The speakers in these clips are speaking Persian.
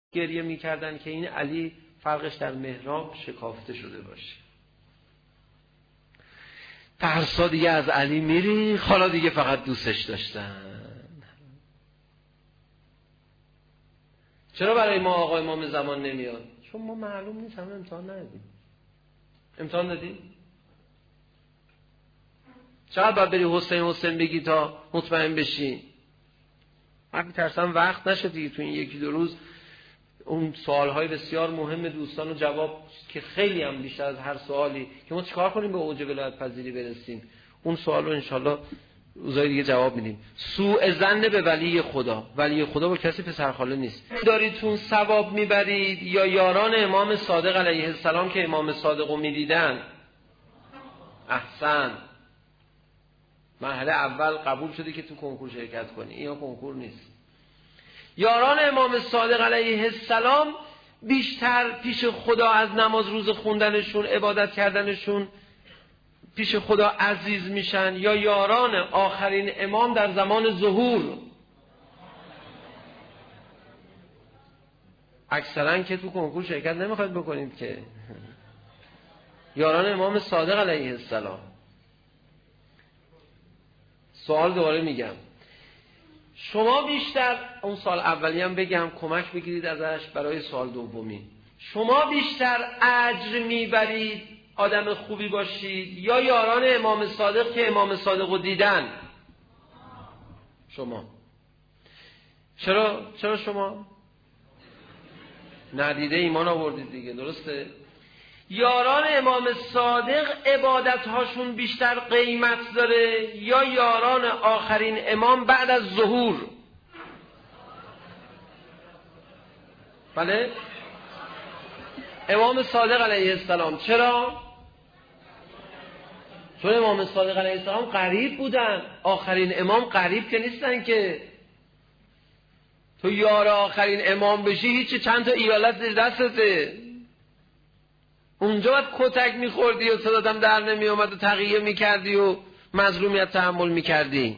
گریه میکردن که این علی فرقش در محراب شکافته شده باشه. ترسا دیگه از علی میری، حالا دیگه فقط دوستش داشتن. چرا برای ما آقا امام زمان نمیاد؟ چون ما معلوم نیست، همه امتحان ندادیم. امتحان دادیم؟ چقدر باید بری حسین بگی تا مطمئن بشی؟ من ترسم وقت نشه دیگه تو این یکی دو روز اون سوالهای بسیار مهم دوستان رو جواب، که خیلی هم بیشتر از هر سوالی که ما چیکار کنیم به اوج ولایت پذیری برسیم، اون سوال رو انشالله روزهای دیگه جواب میدیم. سوء ظن به ولی خدا. ولی خدا با کسی پسرخاله نیست. داریتون ثواب میبرید یا یاران امام صادق علیه السلام که امام صادق رو میدیدن؟ احسن. مرحله اول قبول شدی که تو کنکور شرکت کنی، این کنکور نیست. یاران امام صادق علیه السلام بیشتر پیش خدا از نماز روز خوندنشون، عبادت کردنشون پیش خدا عزیز میشن، یا یاران آخرین امام در زمان ظهور؟ اکثرا که تو کنکور شرکت نمیخواید بکنید که. یاران امام صادق علیه السلام. سوال دوباره میگم، شما بیشتر، اون سال اولی هم بگم کمک بگیرید ازش برای سال دومی، شما بیشتر اجر میبرید آدم خوبی باشید یا یاران امام صادق که امام صادق رو دیدن؟ شما. چرا شما؟ ندیده ایمان آوردید دیگه، درسته؟ یاران امام صادق عبادتهاشون بیشتر قیمت داره یا یاران آخرین امام بعد از ظهور؟ بله؟ امام صادق علیه السلام. چرا؟ چون امام صادق علیه السلام قریب بودن، آخرین امام قریب که نیستن که. تو یار آخرین امام بشی هیچی، چند تا ایالت زیر دستته، اونجا باید کتک میخوردی و صداتم در نمی اومد و تقیه میکردی و مظلومیت تحمل میکردی.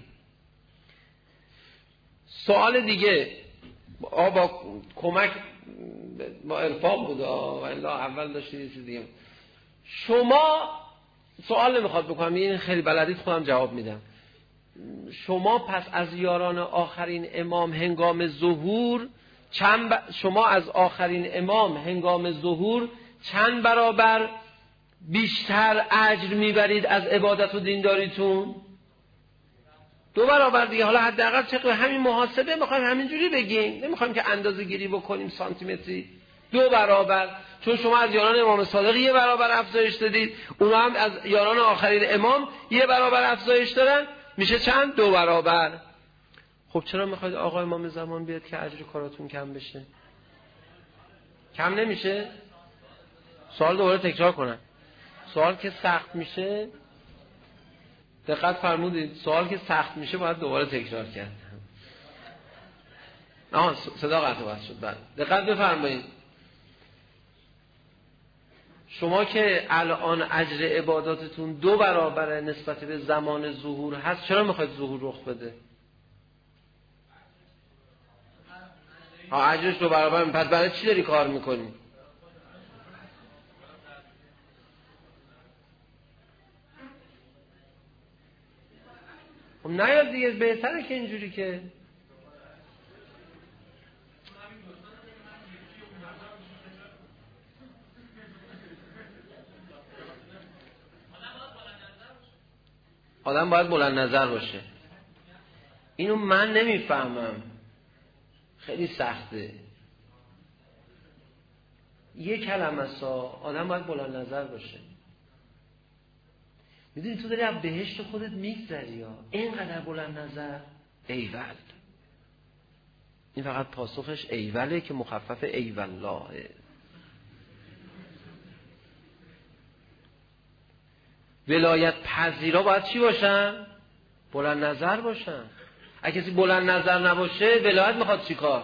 سوال دیگه با کمک با ارفاق بود والا اول داشتی چیز دیگه. شما سوال نمیخواد بکنم، این خیلی بلدید، خودم جواب میدم. شما پس از یاران آخرین امام هنگام ظهور شما از آخرین امام هنگام ظهور چند برابر بیشتر اجر میبرید از عبادت و دینداریتون؟ 2 برابر دیگه. حالا حداقل چقدر همین محاسبه میخوایم همینجوری بگیم، نمیخوایم که اندازه گیری بکنیم سانتی متری. 2 برابر، چون شما از یاران امام صادق 1 برابر افزایش دادید، اونا هم از یاران آخرین امام 1 برابر افزایش دادن، میشه چند؟ 2 برابر. خب چرا میخواید آقا امام زمان بیاد که اجر کاراتون کم بشه؟ کم نمیشه؟ سوال دوباره تکرار کنم. سوال که سخت میشه، دقت فرمودید، سوال که سخت میشه باید دوباره تکرار کرد. صدا قطع و وصل شد. بله دقت بفرمایید. شما که الان اجر عباداتتون 2 برابر نسبت به زمان ظهور هست، چرا میخواید ظهور رخ بده؟ اجرش 2 برابر، پس برای چی داری کار میکنی؟ خب نیاد دیگه، بهتره که اینجوری که آدم باید بلند نظر باشه. اینو من نمیفهمم، خیلی سخته. 1 کلمه آدم باید بلند نظر باشه. میدونی تو داری از بهشت خودت میگذری یا اینقدر بلند نظر؟ ایول. این فقط پاسخش ایوله که مخفف ایوالله. ولایت پذیرا باید چی باشن؟ بلند نظر باشن. اگه کسی بلند نظر نباشه ولایت میخواد چی کار؟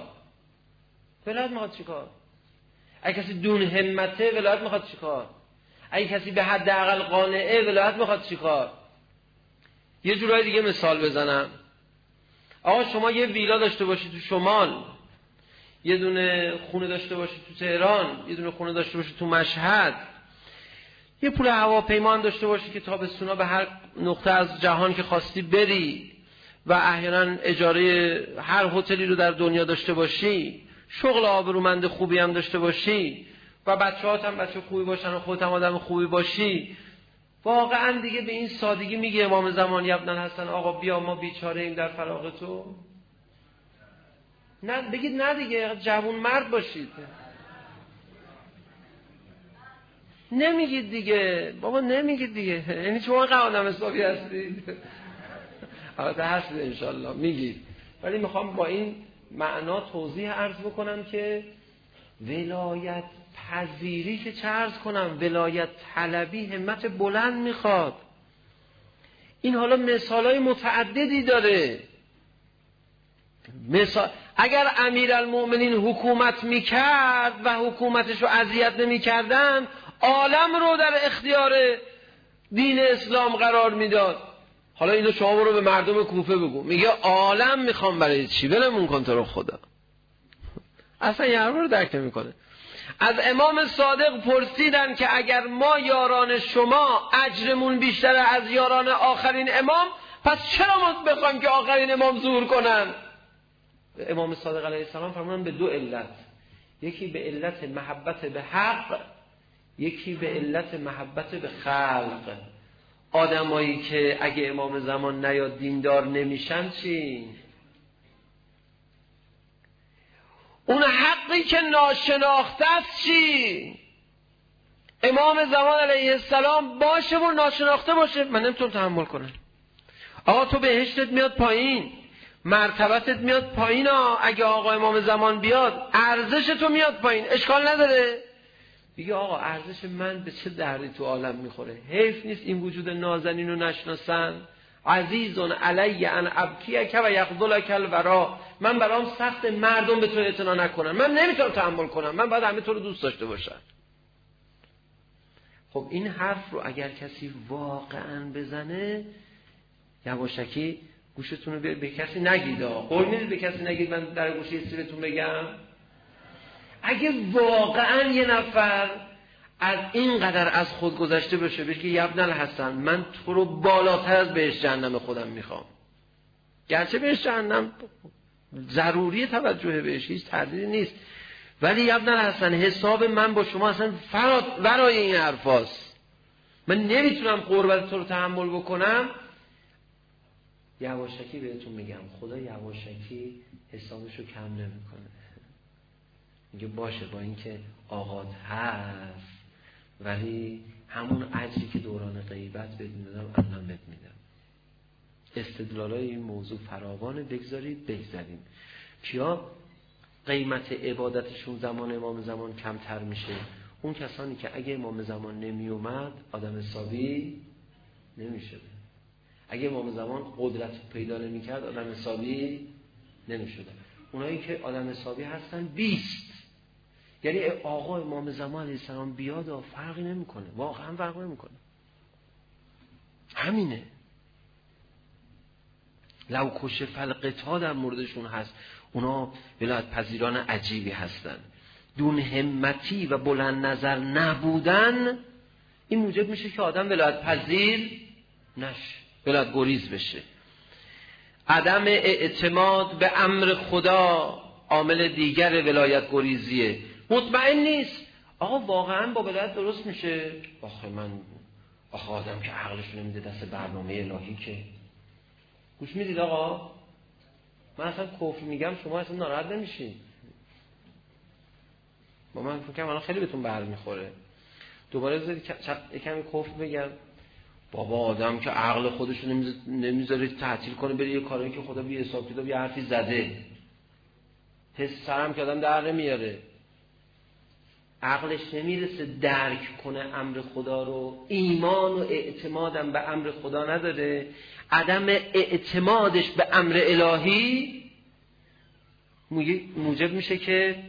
اگه کسی دون همته ولایت میخواد چی کار؟ اگه کسی به حداقل قانعه ولایت میخواد چی کار؟ یه جورای دیگه مثال بزنم. آقا شما یه ویلا داشته باشی تو شمال، یه دونه خونه داشته باشی تو تهران، یه دونه خونه داشته باشی تو مشهد، یه پول هواپیما هم داشته باشی که تابستونا به هر نقطه از جهان که خواستی بری و احیانا اجاره هر هتلی رو در دنیا داشته باشی، شغل آبرومند خوبی هم داشته باشی و بچه‌هات هم بچه خوبی باشن و خودت هم آدم خوبی باشی، واقعا دیگه به این سادگی میگه امام زمان ابن الحسن آقا بیا ما بیچاره ایم در فراق تو؟ نه بگید نه دیگه، جوون مرد باشید. نمیگید دیگه بابا، نمیگید دیگه. یعنی شما قوانم حسابی هستید؟ البته هستید انشالله میگید، ولی میخوام با این معنا توضیح عرض بکنم که ولایت پذیری که چه عرض کنم، ولایت طلبی همت بلند میخواد. این حالا مثالای متعددی داره. اگر امیرالمؤمنین حکومت میکرد و حکومتش رو اذیت نمیکردن، عالم رو در اختیار دین اسلام قرار میداد. حالا اینو شما برو به مردم کوفه بگو، میگه عالم میخوام برای چی؟ ولمون کن تو رو خدا. اصلا یه حرف رو درک نمیکنه. از امام صادق پرسیدن که اگر ما یاران شما اجرمون بیشتره از یاران آخرین امام، پس چرا ما بخوایم که آخرین امام ظهور کنن؟ امام صادق علیه السلام فرمودن به دو علت، یکی به علت محبت به حق، یکی به علت محبت به خلق. آدمایی که اگه امام زمان نیاد دیندار نمیشن چی؟ اون حقی که ناشناخته است چی؟ امام زمان علیه السلام باشه و ناشناخته باشه، من نمیتونم تحمل کنم. آقا تو بهشتت میاد پایین، مرتبتت میاد پایین ها. اگه آقا امام زمان بیاد ارزش تو میاد پایین، اشکال نداره. میگه آقا ارزش من به چه دردی تو عالم میخوره؟ حیف نیست این وجود نازنین رو نشناسن؟ عزیزون علی ان ابکیک و یخذلک الورا، من برام سخت مردم به تو اعتنا نکنن، من نمیتونم تحمل کنم، من باید همه تو رو دوست داشته باشم. خب این حرف رو اگر کسی واقعا بزنه، یواشکی گوشتون رو به کسی نگید. قول میدید به کسی نگید من در گوشه سیرتون بگم؟ اگه واقعا یه نفر از این قدر از خود گذشته بشه، بشه که ابن الحسن من تو رو بالاتر از بهشت جهنم خودم میخوام، گرچه بهشت جهنم ضروری توجه بهش، هیچ تردیدی نیست، ولی ابن الحسن حساب من با شما اصلا ورای این حرفاست، من نمیتونم قربت تو رو تحمل بکنم. یواشکی بهتون میگم خدا یواشکی حسابشو کم نمیکنه. میگه باشه با اینکه آقات هست، ولی همون اجری که دوران غیبت بهت میدادم الان بهت میدم. استدلالای این موضوع فراوانه، بگذاریم. کیا قیمت عبادتشون زمان امام زمان کمتر میشه؟ اون کسانی که اگه امام زمان نمی اومد آدم حسابی نمیشه. اگه امام زمان قدرت پیدا نمی کرد آدم حسابی نمیشده. اونایی که آدم حسابی هستن 20. یعنی آقا امام زمان علیه السلام بیاد و فرقی نمیکنه، واقعا فرقی نمیکنه، همینه. لو کشف القتال در موردشون هست، اونا ولایت پذیران عجیبی هستن. دون همتی و بلند نظر نبودن این موجب میشه که آدم ولایت پذیر نشه، ولایت گریز بشه. عدم اعتماد به امر خدا عامل دیگر ولایت گریزیه. مطمئن نیست آقا واقعا با ولایت درست میشه. آخه آدم که عقلش نمیده دست برنامه الهی که. گوش میدید آقا؟ من اصلا کفر میگم شما اصلا ناراحت نمیشین. با من فکر کنم الان خیلی بهتون برمیخوره. دوباره کمی کفر بگم. بابا آدم که عقل خودش رو نمیذاره تعطیل کنه بره یه کاری که خدا بی حساب کتاب یه حرفی زده، حس سرم که آدم در نمیاره، عقلش نمیرسه درک کنه امر خدا رو، ایمان و اعتمادم به امر خدا نداره، عدم اعتمادش به امر الهی موجب میشه که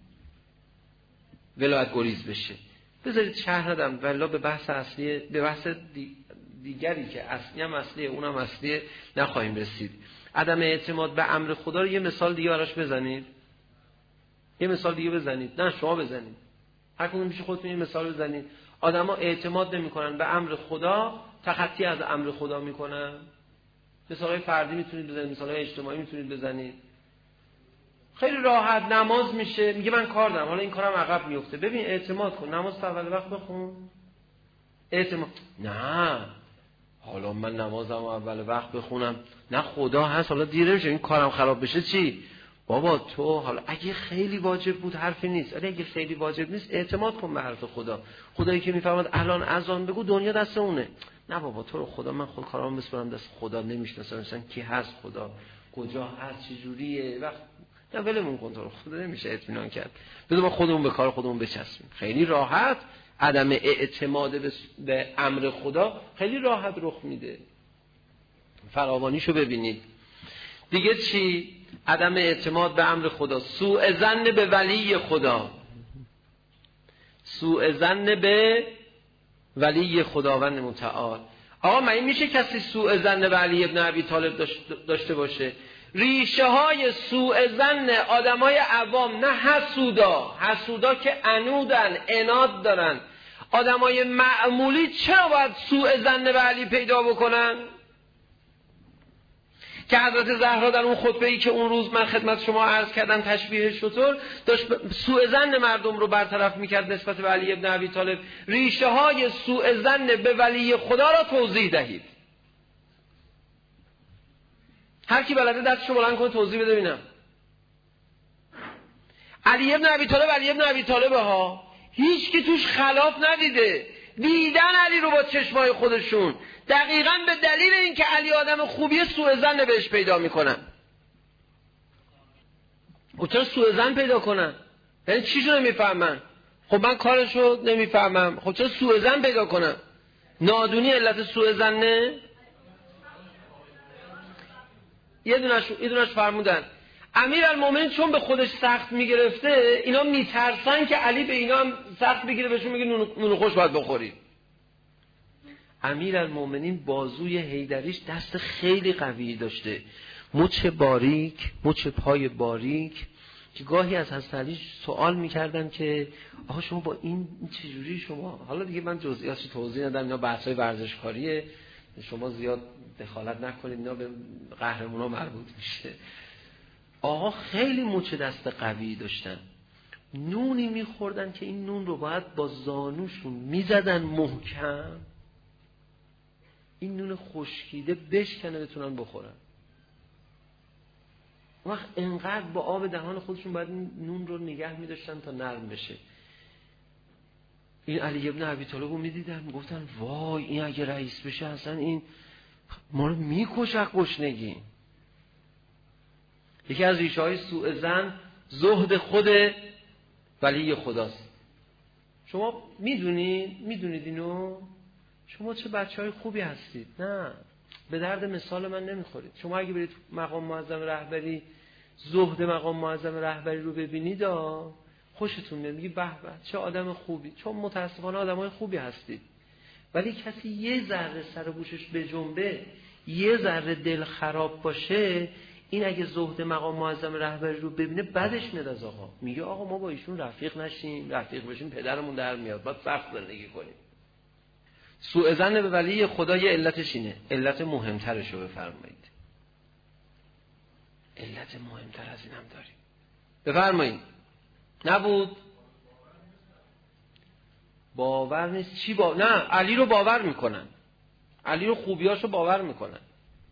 ولایت گریز بشه. بذارید شرح ندم والله به بحث اصلی، به بحث دیگری که اصلی هم اصلیه اونم اصلیه نخواهیم رسید. عدم اعتماد به امر خدا رو یه مثال دیگه براش بزنید. یه مثال دیگه بزنید. نه شما بزنید، هر کدوم میشه خودتون یه مثال بزنید. آدما اعتماد نمیکنن به امر خدا، تخطی از امر خدا میکنن. مثالای فردی میتونید بزنید، مثالای اجتماعی میتونید بزنید. خیلی راحت نماز میشه، میگه من کار دارم، حالا این کارم عقب میفته. ببین اعتماد کن، نماز اول وقت بخون. اعتماد نه، حالا من نمازم اول وقت بخونم، نه خدا هست، حالا دیره بشه این کارم خراب بشه چی؟ بابا تو حالا اگه خیلی واجب بود حرفی نیست، ولی اگه خیلی واجب نیست اعتماد کن به حرف خدا. خدایی که میفرماد الان اذان بگو، دنیا دست اونه. نه بابا تو رو خدا من خود کارامو بسپارم دست خدا، نمیشناسم مثلا کی هست خدا، کجا هست، چه جوریه، وقت نه ولمون کن، تو رو خدا نمیشه اطمینان کرد. بذار ما خودمون به کار خودمون بچسبیم. خیلی راحت عدم اعتماد به امر خدا خیلی راحت رخ میده. فراوانیشو ببینید. دیگه چی؟ عدم اعتماد به امر خدا، سوء ظن به ولی خدا، سوء ظن به ولی خداوند متعال. آقا من میشه کسی سوء ظن به علی ابن ابی طالب داشته باشه؟ ریشه های سوء ظن آدمای عوام، نه حسودا که عنودن، عناد دارن. آدمای معمولی چرا باید سوء ظن به علی پیدا بکنن؟ که حضرت زهرا در اون خطبه‌ای که اون روز من خدمت شما عرض کردم تشبیه شطور داشت سوء ظن مردم رو برطرف میکرد نسبت به علی ابن ابی طالب. ریشه های سوء ظن به ولی خدا را توضیح دهید. هر کی بلده دستشو بلند کنه توضیح بده ببینم. علی ابن ابی طالب ها هیچ کی توش خلاف ندیده، دیدن علی رو با چشمای خودشون، دقیقاً به دلیل اینکه علی آدم خوبیه سوء ظن بهش پیدا میکنن. خب چرا سوء ظن پیدا کنن؟ یعنی چیشو نمیفهمن؟ خب من کارشو نمیفهمم، خب چرا سوء ظن پیدا کنن؟ نادونی علت سوء ظنه؟ یه دونش فرمودن امیرالمومنین چون به خودش سخت میگرفته، اینا میترسن که علی به اینا هم سخت بگیره، بهشون میگه نون خوش باید بخورید. امیرالمومنین بازوی حیدریش دست خیلی قوی داشته، مچ باریک، مچ پای باریک، که گاهی از حضرت علی سوال میکردن که آقا شما با این چجوری شما، حالا دیگه من جزئیاتش توضیح ندم، اینا بحثای ورزشکاریه، شما زیاد دخالت نکنید، اینا به قهرمونا مربوط میشه. آقا خیلی مچ دست قوی داشتن، نونی میخوردن که این نون رو باید با زانوشون میزدن محکم، این نون خشکیده بشکنه بتونن بخورن. وقت انقدر با آب دهان خودشون باید نون رو نگه میداشتن تا نرم بشه. این علی ابن ابی طالب رو میدیدن میگفتن وای این اگه رئیس بشه اصلا این ما رو میکشه گشنگی. یکی از ریشه های سوء ظن زهد خود ولی خداست. شما میدونید اینو؟ شما چه بچهای خوبی هستید، نه به درد مثال من نمیخورید. شما اگه برید مقام معظم رهبری، زهد مقام معظم رهبری رو ببینید خوشتون میاد، میگی به به چه آدم خوبی، چون متاسفانه آدمای خوبی هستید. ولی کسی یه ذره سر و گوشش بجنبه، یه ذره دل خراب باشه، این اگه زهد مقام معظم رهبری رو ببینه بدش میاد از آقا، میگه آقا ما با ایشون رفیق نشیم، رفیق بشیم پدرمون در میاد، باید سخت زندگی کنیم. سوء ظن به ولی خدا یه علتش اینه. علت مهمترش رو بفرمایید. علت مهمتر از این هم داریم، بفرمایید. نبود باور نیست. چی نه علی رو باور میکنن، علی رو خوبیاشو باور میکنن.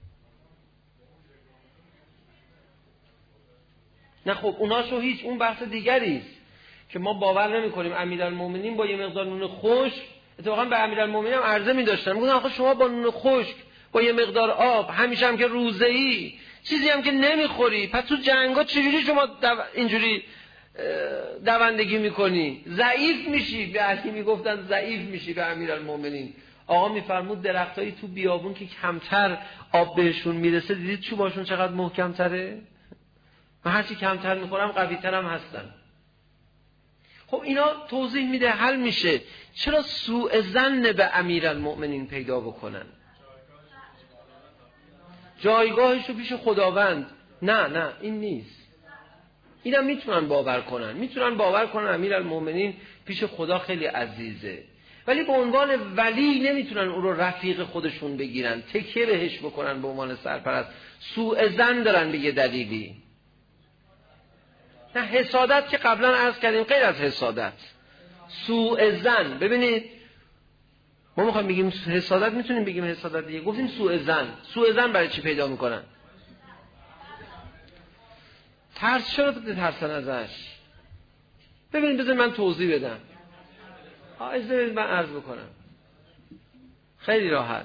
نه خب اوناشو هیچ، اون بحث دیگریست که ما باور نمیکنیم. امیرالمومنین با یه مقدار نون خشک، اتفاقا به امیرالمومنین هم عرضه می‌داشتن، میگن آخه شما با نون خشک با یه مقدار آب، همیشه هم که روزه‌ای چیزی هم که نمیخوری، پس تو جنگا چجوری شما اینجوری دوندگی میکنی؟ ضعیف میشی. به علی میگفتن ضعیف میشی به امیرالمومنین. آقا میفرمود درختایی تو بیابون که کمتر آب بهشون میرسه، دیدید چوباشون چقدر محکم‌تره؟ من هرچی کمتر میخورم قوی‌ترم هستن. خب اینا توضیح میده، حل میشه. چرا سوء ظن به امیرالمومنین پیدا بکنن؟ جایگاهشو پیش خداوند. نه این نیست. اینم میتونن باور کنن امیرالمومنین پیش خدا خیلی عزیزه، ولی به عنوان ولی نمیتونن اون رو رفیق خودشون بگیرن، تکیه بهش بکنن به عنوان سرپرست. سوء ظن دارن به یه دلیلی. نه حسادت که قبلا عرض کردیم، غیر از حسادت سوء ظن. ببینید ما میخوایم بگیم حسادت، میتونیم بگیم حسادت دیگه، گفتیم سوء ظن برای چی پیدا میکنن؟ ترس. چرا ترسن ازش؟ ببینید بذار من توضیح بدم. اجازه من عرض بکنم خیلی راحت.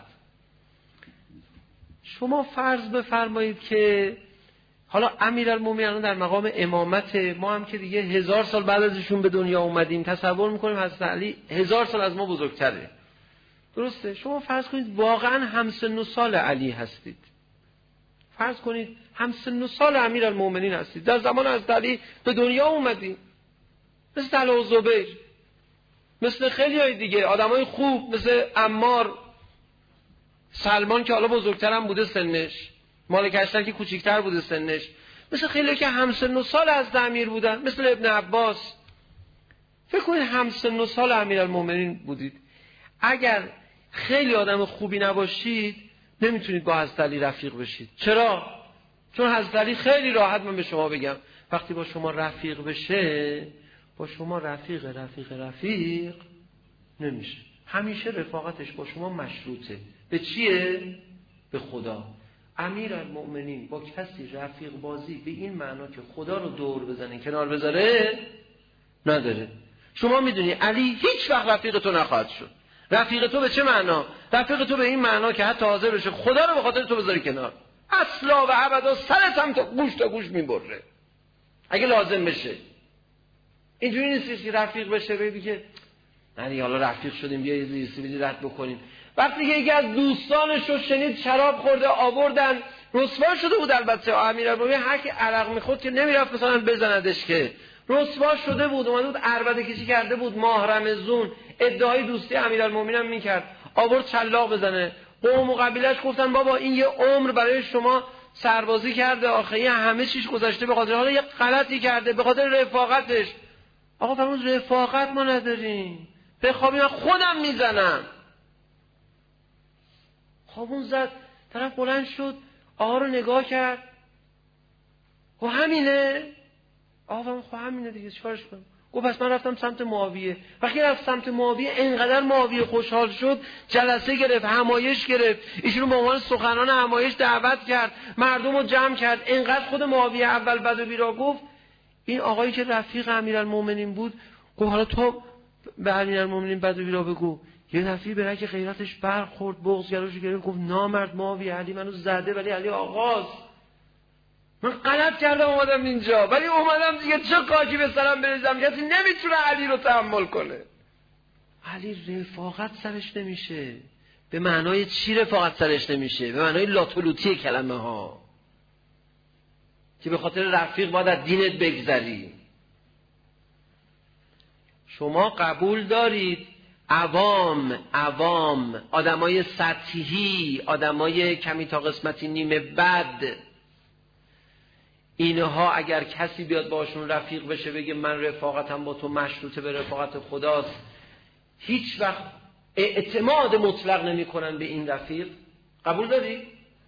شما فرض بفرمایید که حالا امیرالمومنین در مقام امامت، ما هم که دیگه 1000 سال بعد از ایشون به دنیا اومدیم، تصور میکنیم حضرت علی 1000 سال از ما بزرگتره، درسته؟ شما فرض کنید واقعا همسن و سال علی هستید، فرض کنید همسن و سال امیرالمومنین هستید، در زمان حضرت علی به دنیا اومدیم، مثل طلحه و زبیر، مثل خیلی های دیگه آدمای خوب، مثل عمار، سلمان که حالا بزرگتر هم بوده سنش، مالک اشتر که کوچیکتر بوده سنش، مثل خیلی که همسن و سال از امیر بودن، مثل ابن عباس. فکر کنید همسن و سال امیرالمومنین بودید. اگر خیلی آدم خوبی نباشید نمیتونید با حضرت علی رفیق بشید. چرا؟ چون حضرت علی خیلی راحت، من به شما بگم، وقتی با شما رفیق بشه، با شما رفیق نمیشه. همیشه رفاقتش با شما مشروطه به چیه؟ به خدا. امیرالمومنین با کسی رفیق بازی به این معنا که خدا رو دور بزنه کنار بذاره نداره. شما میدونی علی هیچ وقت رفیق تو نخواهد شد. رفیق تو به چه معنا؟ رفیق تو به این معنا که حتی حاضر بشه خدا رو به خاطر تو بذاری کنار، اصلا و ابدا سرت هم تا گوش میبره اگه لازم بشه. اینجوری نیست که رفیق بشه بگه نه حالا رفیق شدیم بیا یه سیبیلی رد بکنیم. وقتی که یکی از دوستانش رو شنید شراب خورده آوردن، رسوا شده بود. البته امیرالمومنین هر کی عرق میخورد که نمیرفت مثلا بزندش، که رسوا شده بود، اومده بود عربده کشی کرده بود، ماه رمضان ادعای دوستی امیرالمومنین هم میکرد، آورد چلاق بزنه. قوم و قبیله‌اش گفتن بابا این یه عمر برای شما سربازی کرده، آخه همه چیز گذشته، به خاطر حالا یه غلطی کرده، به خاطر رفاقتش. آقا فرمود رفاقت ما نداریم، بخوابی من خودم میزنم. خوابون زد، طرف بلند شد، آقا رو نگاه کرد، خب همینه؟ آقا فرمود خب همینه دیگه، چیکارش کنم؟ گفت پس من رفتم سمت معاویه. وقتی رفت سمت معاویه انقدر معاویه خوشحال شد، جلسه گرفت، همایش گرفت، ایشونو به عنوان سخنان همایش دعوت کرد، مردم رو جمع کرد. انقدر خود معاویه اول بد و بیرا گفت، این آقایی که رفیق امیرالمومنین بود گفت حالا تو به امیرالمومنین بد و بیرا بگو. یه دفعه به رگ غیرتش برخورد، بغض گلوش گرفت، گفت نامرد معاویه، علی منو زده ولی علی آغاز، من غلط کردم اومدم اینجا، ولی اومدم دیگه چه کاکی به سرم بریزم، کسی نمیتونه علی رو تحمل کنه. علی رفاقت سرش نمیشه. به معنای چی رفاقت سرش نمیشه؟ به معنای لاتولوتی کلمه ها، که به خاطر رفیق باید از دینت بگذری. شما قبول دارید عوام آدمای سطحی، آدمای کمی تا قسمتی نیمه بد، اینها اگر کسی بیاد باشون رفیق بشه بگه من رفاقتم با تو مشروطه به رفاقت خداست، هیچ وقت اعتماد مطلق نمی کنن به این رفیق. قبول داری؟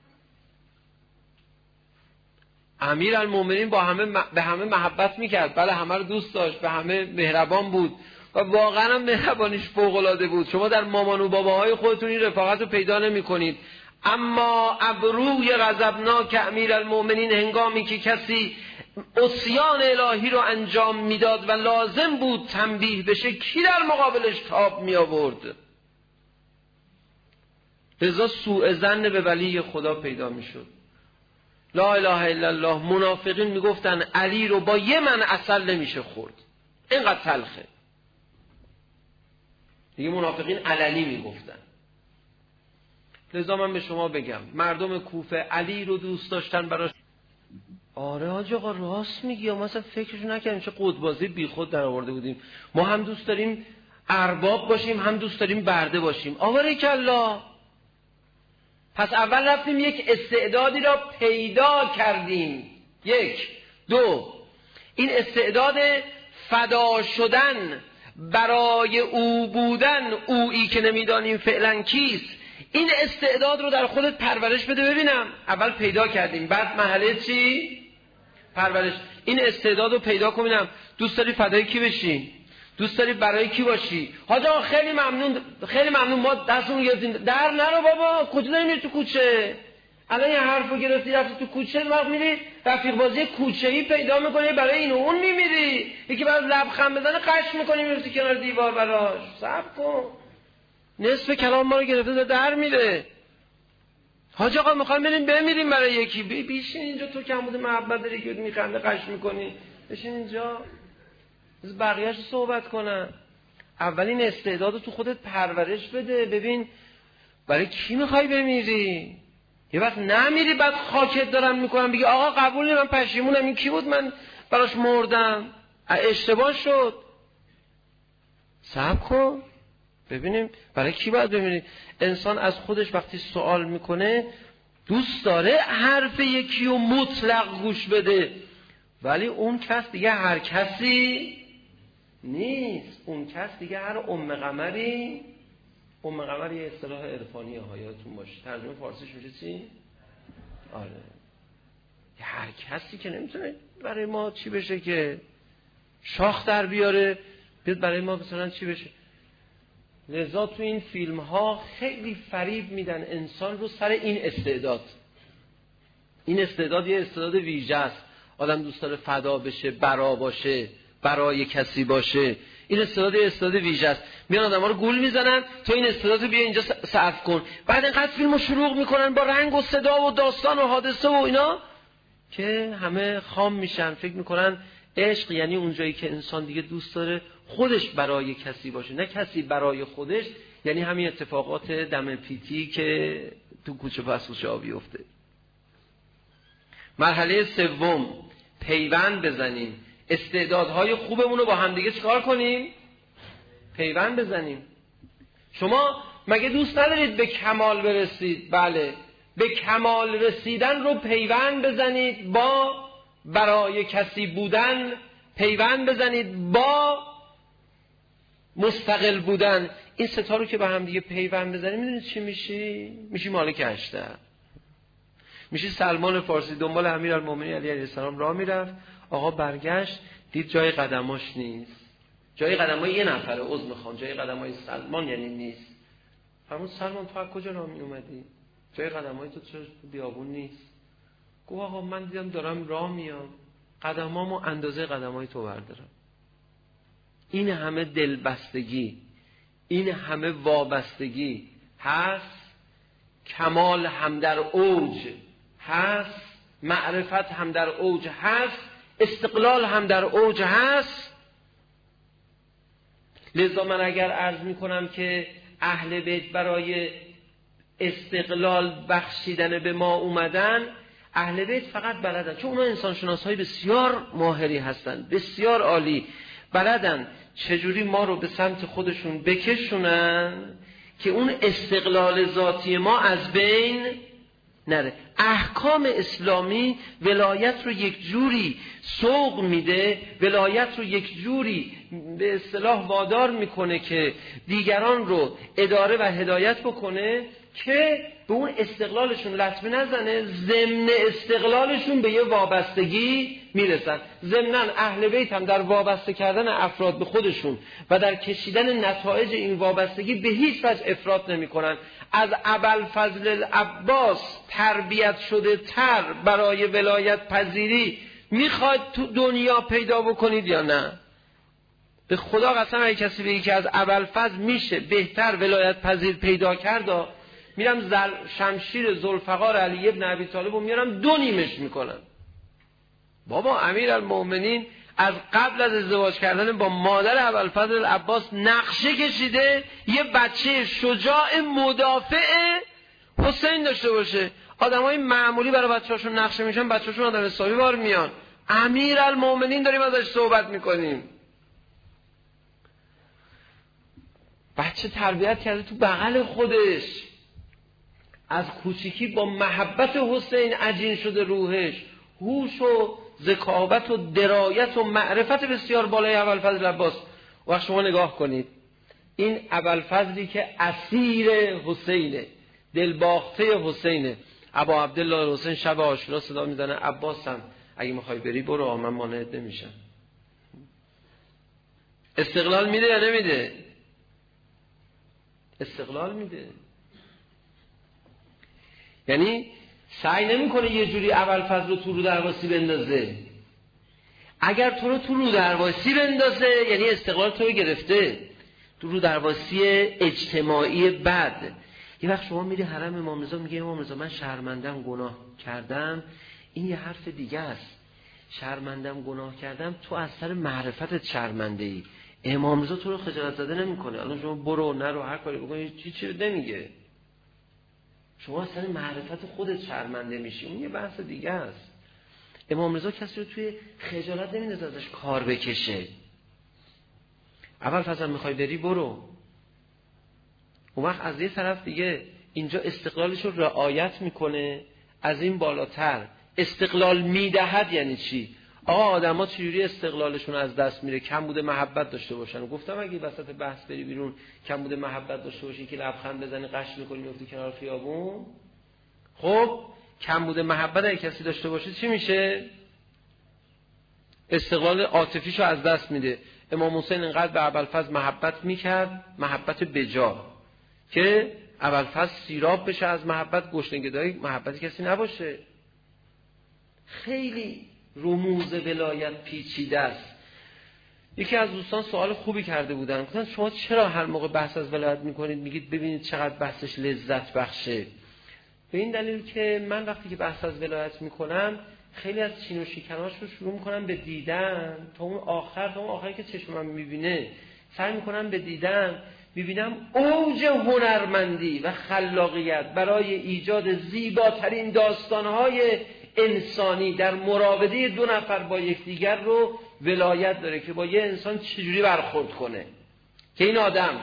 امیرالمومنین به همه محبت میکرد، بله همه رو دوست داشت، به همه مهربان بود و واقعا مهربانیش فوق‌العاده بود. شما در مامان و باباهای خودتون این رفاقت رو پیدا نمی کنید. اما ابروی غضبناک امیرالمومنین هنگامی که کسی عصیان الهی رو انجام میداد و لازم بود تنبیه بشه، کی در مقابلش تاب می آورد؟ لذا سوء ظن به ولی خدا پیدا می شد. لا اله الا الله. منافقین می گفتن علی رو با یه من عسل نمیشه خورد، اینقدر تلخه. دیگه منافقین علنی می گفتن. لذا من به شما بگم مردم کوفه علی رو دوست داشتن براش. آره حاج آقا راست میگی، ما اصلا فکرشو نکردیم، چه قطبازی بی خود در آورده بودیم. ما هم دوست داریم ارباب باشیم، هم دوست داریم برده باشیم. آبارکالله. پس اول رفتیم یک استعدادی را پیدا کردیم. 1 2 این استعداد فدا شدن برای او بودن، اویی که نمیدانیم فعلا کیست، این استعداد رو در خودت پرورش بده. ببینم اول پیدا کردیم، بعد مرحله چی؟ پرورش. این استعداد رو پیدا کن. ببینم دوست داری فدای کی بشی؟ دوست داری برای کی باشی؟ حاج آقا خیلی ممنون، خیلی ممنون، ما دستمون گرفتیم. در نرو بابا، کجا داری میری تو کوچه؟ الان یه حرفو گرفتی رفتی تو کوچه، وقت میری رفیق بازی کوچه‌ای پیدا میکنی برای این و اون میمیری، یکی بعد لبخند بزنه قش میکنی میرسی کنار دیوار براش. صبر کن، نصف کلام ما رو گرفته در میره. حاج آقا میخوایم بریم بمیریم برای یکی. بیشین اینجا، تو کمبود محبت داری که میخنده قش میکنی، بشین اینجا از بقیه‌اش صحبت کنن. اولین استعدادو تو خودت پرورش بده. ببین برای کی میخوای بمیری؟ یه وقت نمیری بعد خاکت دارم میکنم بگی آقا قبول نیم، من پشیمونم، این کی بود من براش مردم، اشتباه شد. صبر کن ببینیم برای کی باید بمیری. انسان از خودش وقتی سوال میکنه دوست داره حرف یکی رو مطلق گوش بده، ولی اون کس دیگه هر کسی نیست. اون کس دیگه هر ام قمری. ام قمر یه اصطلاح عرفانی یادتون باشه، ترجمه فارسیش میشه چی؟ آره، هر کسی که نمیتونه برای ما چی بشه، که شاخ در بیاره بیاد برای ما مثلا چی بشه. لذا تو این فیلم ها خیلی فریب میدن انسان رو سر این استعداد. این استعداد یه استعداد ویژه است. آدم دوست داره فدا بشه، برا باشه، برای کسی باشه. این استعداد ویژه است. میان آدم‌ها رو گول میزنن تو این استعداد رو بیا اینجا صرف کن، بعد اینقدر فیلمو شروع میکنن با رنگ و صدا و داستان و حادثه و اینا که همه خام میشن. فکر میکنن عشق یعنی اونجایی که انسان دیگه دوست داره خودش برای کسی باشه، نه کسی برای خودش. یعنی همین اتفاقات دم پیتی که تو کوچه پسوش آبی افته. مرحله سوم، پیوند بزنیم. استعدادهای خوبمون رو با هم دیگه چیکار کنیم؟ پیوند بزنیم. شما مگه دوست ندارید به کمال برسید؟ بله، به کمال رسیدن رو پیوند بزنید با برای کسی بودن، پیوند بزنید با مستقل بودن. این ستا رو که به هم دیگه پیوند بزنید میدونید چی میشی؟ میشی مالک اشتر، میشی سلمان فارسی. دنبال امیرالمومنین علی علیه السلام راه میرفت، آقا برگشت دید جای قدماش نیست. جای قدمای یه نفره، عذر میخوام، جای قدمای سلمان یعنی نیست. فرمود سلمان تو از کجا راه می اومدی؟ جای قدمای تو چرا بیابون نیست؟ گفت آقا من دیدم دارم راه میام، قدمامو اندازه قدمای تو بردارم. این همه دلبستگی، این همه وابستگی هست، کمال هم در اوج هست، معرفت هم در اوج هست، استقلال هم در اوج هست. لذا من اگر عرض میکنم که اهل بیت برای استقلال بخشیدن به ما اومدن، اهل بیت فقط بلدن، چون اونا انسان شناسای بسیار ماهری هستن، بسیار عالی، بلدن چجوری ما رو به سمت خودشون بکشونن که اون استقلال ذاتی ما از بین نره. احکام اسلامی ولایت رو یک جوری سوق میده، ولایت رو یک جوری به اصطلاح وادار میکنه که دیگران رو اداره و هدایت بکنه که به اون استقلالشون لطمه نزنه، ضمن استقلالشون به یه وابستگی میرسن. ضمناً اهل بیت هم در وابسته کردن افراد به خودشون و در کشیدن نتایج این وابستگی به هیچ وجه افراط نمیکنن. از ابوالفضل العباس تربیت شده تر برای ولایت پذیری میخواید تو دنیا پیدا بکنید یا نه؟ به خدا قسم اگه کسی بگه که از ابوالفضل میشه بهتر ولایت پذیر پیدا کرد، میرم شمشیر ذوالفقار علی ابن ابی طالب رو میارم دو نیمش میکنم. بابا امیرالمومنین از قبل از ازدواج کردن با مادر ابوالفضل العباس نقشه کشیده یه بچه شجاع مدافع حسین داشته باشه. آدمای معمولی برای بچه‌هاشون نقشه میشن، بچه‌هاشون آدم حسابی بار میان. امیرالمومنین داریم ازش صحبت میکنیم. بچه تربیت کرده تو بغل خودش، از کوچیکی با محبت حسین عجین شده روحش، هوش و ذکاوت و درایت و معرفت بسیار بالای ابوالفضل عباس. وقت شما نگاه کنید این ابوالفضلی که اسیر حسینه، دلباخته حسینه، ابا عبدالله حسین شب عاشورا صدا میزنه عباسم اگه میخوای بری برو، من مانعت نمیشم. استقلال میده یا نمیده؟ استقلال میده. یعنی سعی نمیکنه یه جوری ابوالفضل رو تو رو درواسی بندازه. اگر تو رو تو رو درواسی بندازه یعنی استقلال تو رو گرفته، تو رو درواسی اجتماعی بد. یه وقت شما میری حرم امام رضا میگه امام رضا من شرمندم گناه کردم، این یه حرف دیگه است. شرمندم گناه کردم، تو از سر معرفتت شرمنده ای. امام رضا تو رو خجالت زده نمیکنه. الان شما برو نرو هر کاری بکنی چی نمیگه. شما از سر معرفت خودت شرمنده میشی، اون یه بحث دیگه است. امام رضا کسی رو توی خجالت نمیندازه ازش کار بکشه. اول فصل میخوای بری برو. اون وقت از یه طرف دیگه اینجا استقلالش رو رعایت میکنه. از این بالاتر استقلال میدهد یعنی چی؟ آقا آدم ها چجوری استقلالشون از دست میره؟ کم بوده محبت داشته باشن. و گفتم اگه وسط بحث بری بیرون کم بوده محبت داشته باشی که لبخند بزنی قش میکنی میفتی کنار خیابون، خب کم بوده محبت اگه کسی داشته باشه چی میشه؟ استقلال عاطفیشو از دست میده. امام حسین انقدر به ابوالفضل محبت میکرد، محبت بجا، که ابوالفضل سیراب بشه از محبت، گشنگدایی محبت کسی نباشه. خیلی رموز ولایت پیچیده است. یکی از دوستان سوال خوبی کرده بودن، گفتن شما چرا هر موقع بحث از ولایت میکنید میگید ببینید چقدر بحثش لذت بخشه؟ به این دلیل که من وقتی که بحث از ولایت میکنم خیلی از چین و شکناش رو شروع میکنم به دیدن تا اون آخری که چشمم میبینه سعی میکنم به دیدن، میبینم اوج هنرمندی و خلاقیت برای ایجاد زیباترین داستانهای انسانی در مراوده دو نفر با یکدیگر رو ولایت داره که با یه انسان چجوری برخورد کنه که این آدم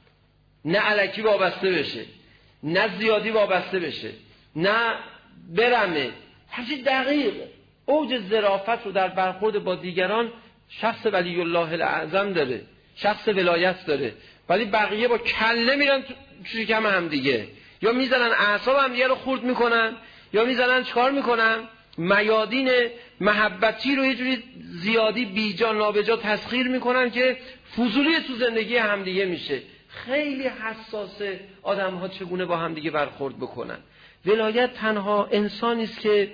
نه الکی وابسته بشه، نه زیادی وابسته بشه، نه برمه. هرچی دقیق اوج ظرافت رو در برخورد با دیگران شخص ولی الله الاعظم داره، شخص ولایت داره. ولی بقیه با کله میرن تو شکم هم دیگه، یا میزنن اعصاب هم دیگه رو خورد میکنن، یا میزنن چکار میکنن میادین محبتی رو یه جوری زیادی بیجا نابجا تسخیر میکنن که فضولی تو زندگی همدیگه میشه. خیلی حساسه آدم ها چگونه با همدیگه برخورد بکنن. ولایت تنها انسانی است که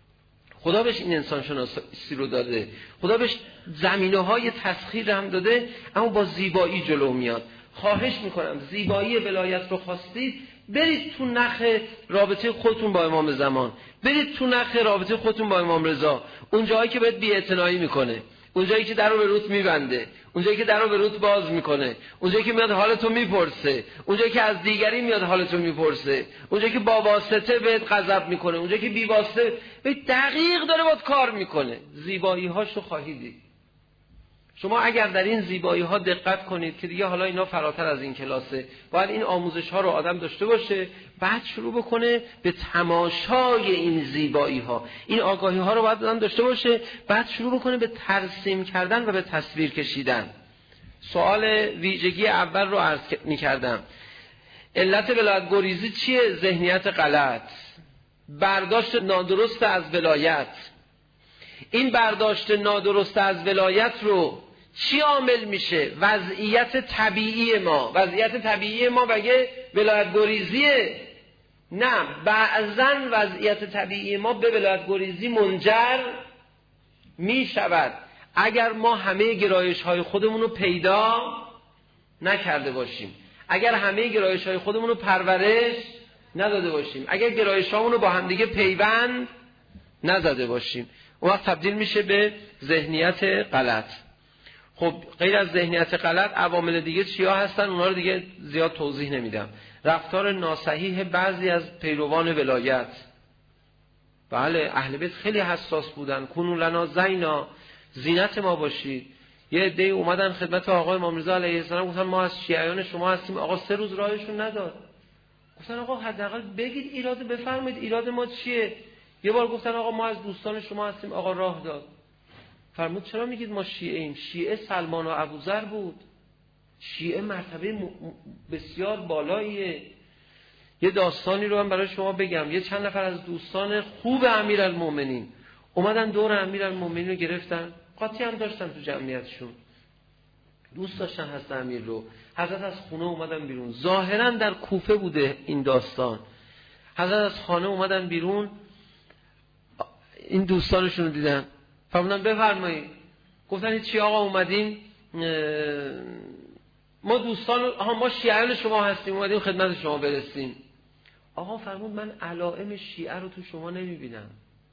خدا بهش این انسان شناسی رو داده، خدا بهش زمینه‌های تسخیر هم داده، اما با زیبایی جلو میاد. خواهش میکنم زیبایی ولایت رو خواستید برید تو نخ رابطه خودتون با امام زمان، برید تو نخ رابطه خودتون با امام رضا، اون جایی که بهت بی‌اعتنایی میکنه، اون جایی که در رو به روت میبنده، اون جایی که در رو به روت باز میکنه، اون جایی که میاد حالتو میپرسه، اون جایی که از دیگری میاد حالتو میپرسه، اون جایی که با واسطه بهت غضب میکنه، اون جایی که بی واسطه به دقیق داره باهات کار میکنه. زیبایی هاشو خواهید دید. شما اگر در این زیبایی ها دقت کنید که دیگه حالا اینا فراتر از این کلاسه، باید این آموزش ها رو آدم داشته باشه، بعد شروع بکنه به تماشای این زیبایی ها، این آگاهی ها رو باید آدم داشته باشه، بعد شروع بکنه به ترسیم کردن و به تصویر کشیدن. سوال ویژگی اول رو عرض می‌کردم. علت ولایت گریزی چیه؟ ذهنیت غلط، برداشت نادرست از ولایت. این برداشت نادرست از ولایت رو چی عامل میشه؟ وضعیت طبیعی ما. وضعیت طبیعی ما مگه ولایت گریزیه؟ نه، بعضاً وضعیت طبیعی ما به ولایت گریزی منجر میشود اگر ما همه گرایش های خودمون رو پیدا نکرده باشیم، اگر همه گرایش های خودمون رو پرورش نداده باشیم، اگر گرایش هامون رو با همدیگه پیوند نزده باشیم، اون وقت تبدیل میشه به ذهنیت غلط. خب غیر از ذهنیت غلط عوامل دیگه چیا هستن؟ اونا رو دیگه زیاد توضیح نمیدم. رفتار ناصحیح بعضی از پیروان ولایت. بله اهل بیت خیلی حساس بودن. کنون لنا زینا، زینت ما باشید. یه عده اومدن خدمت آقا امام رضا علیه السلام گفتن ما از شیعیان شما هستیم. آقا 3 روز راهشون نداد. گفتن آقا حداقل بگید ایراد بفرمایید، ایراد ما چیه؟ یه بار گفتن آقا ما از دوستان شما هستیم، آقا راه داد. فرمود چرا میگید ما شیعه ایم؟ شیعه سلمان و ابوذر بود. شیعه مرتبه بسیار بالاییه. یه داستانی رو هم برای شما بگم. یه چند نفر از دوستان خوب امیرالمومنین اومدن دور امیرالمومنین رو گرفتن، قاطی هم داشتن تو جمعیتشون، دوست داشتن حضرت امیر رو. حضرت از خونه اومدن بیرون، ظاهرا در کوفه بوده این داستان. حضرت از خانه اومدن بیرون، این دوستانشون رو دیدن، فرمودن بفرمایید. گفتن چی آقا اومدیم؟ ما دوستان ما شیعیان شما هستیم، اومدیم خدمت شما برسیم. آقا فرمود من علائم شیعه رو تو شما نمیبینم.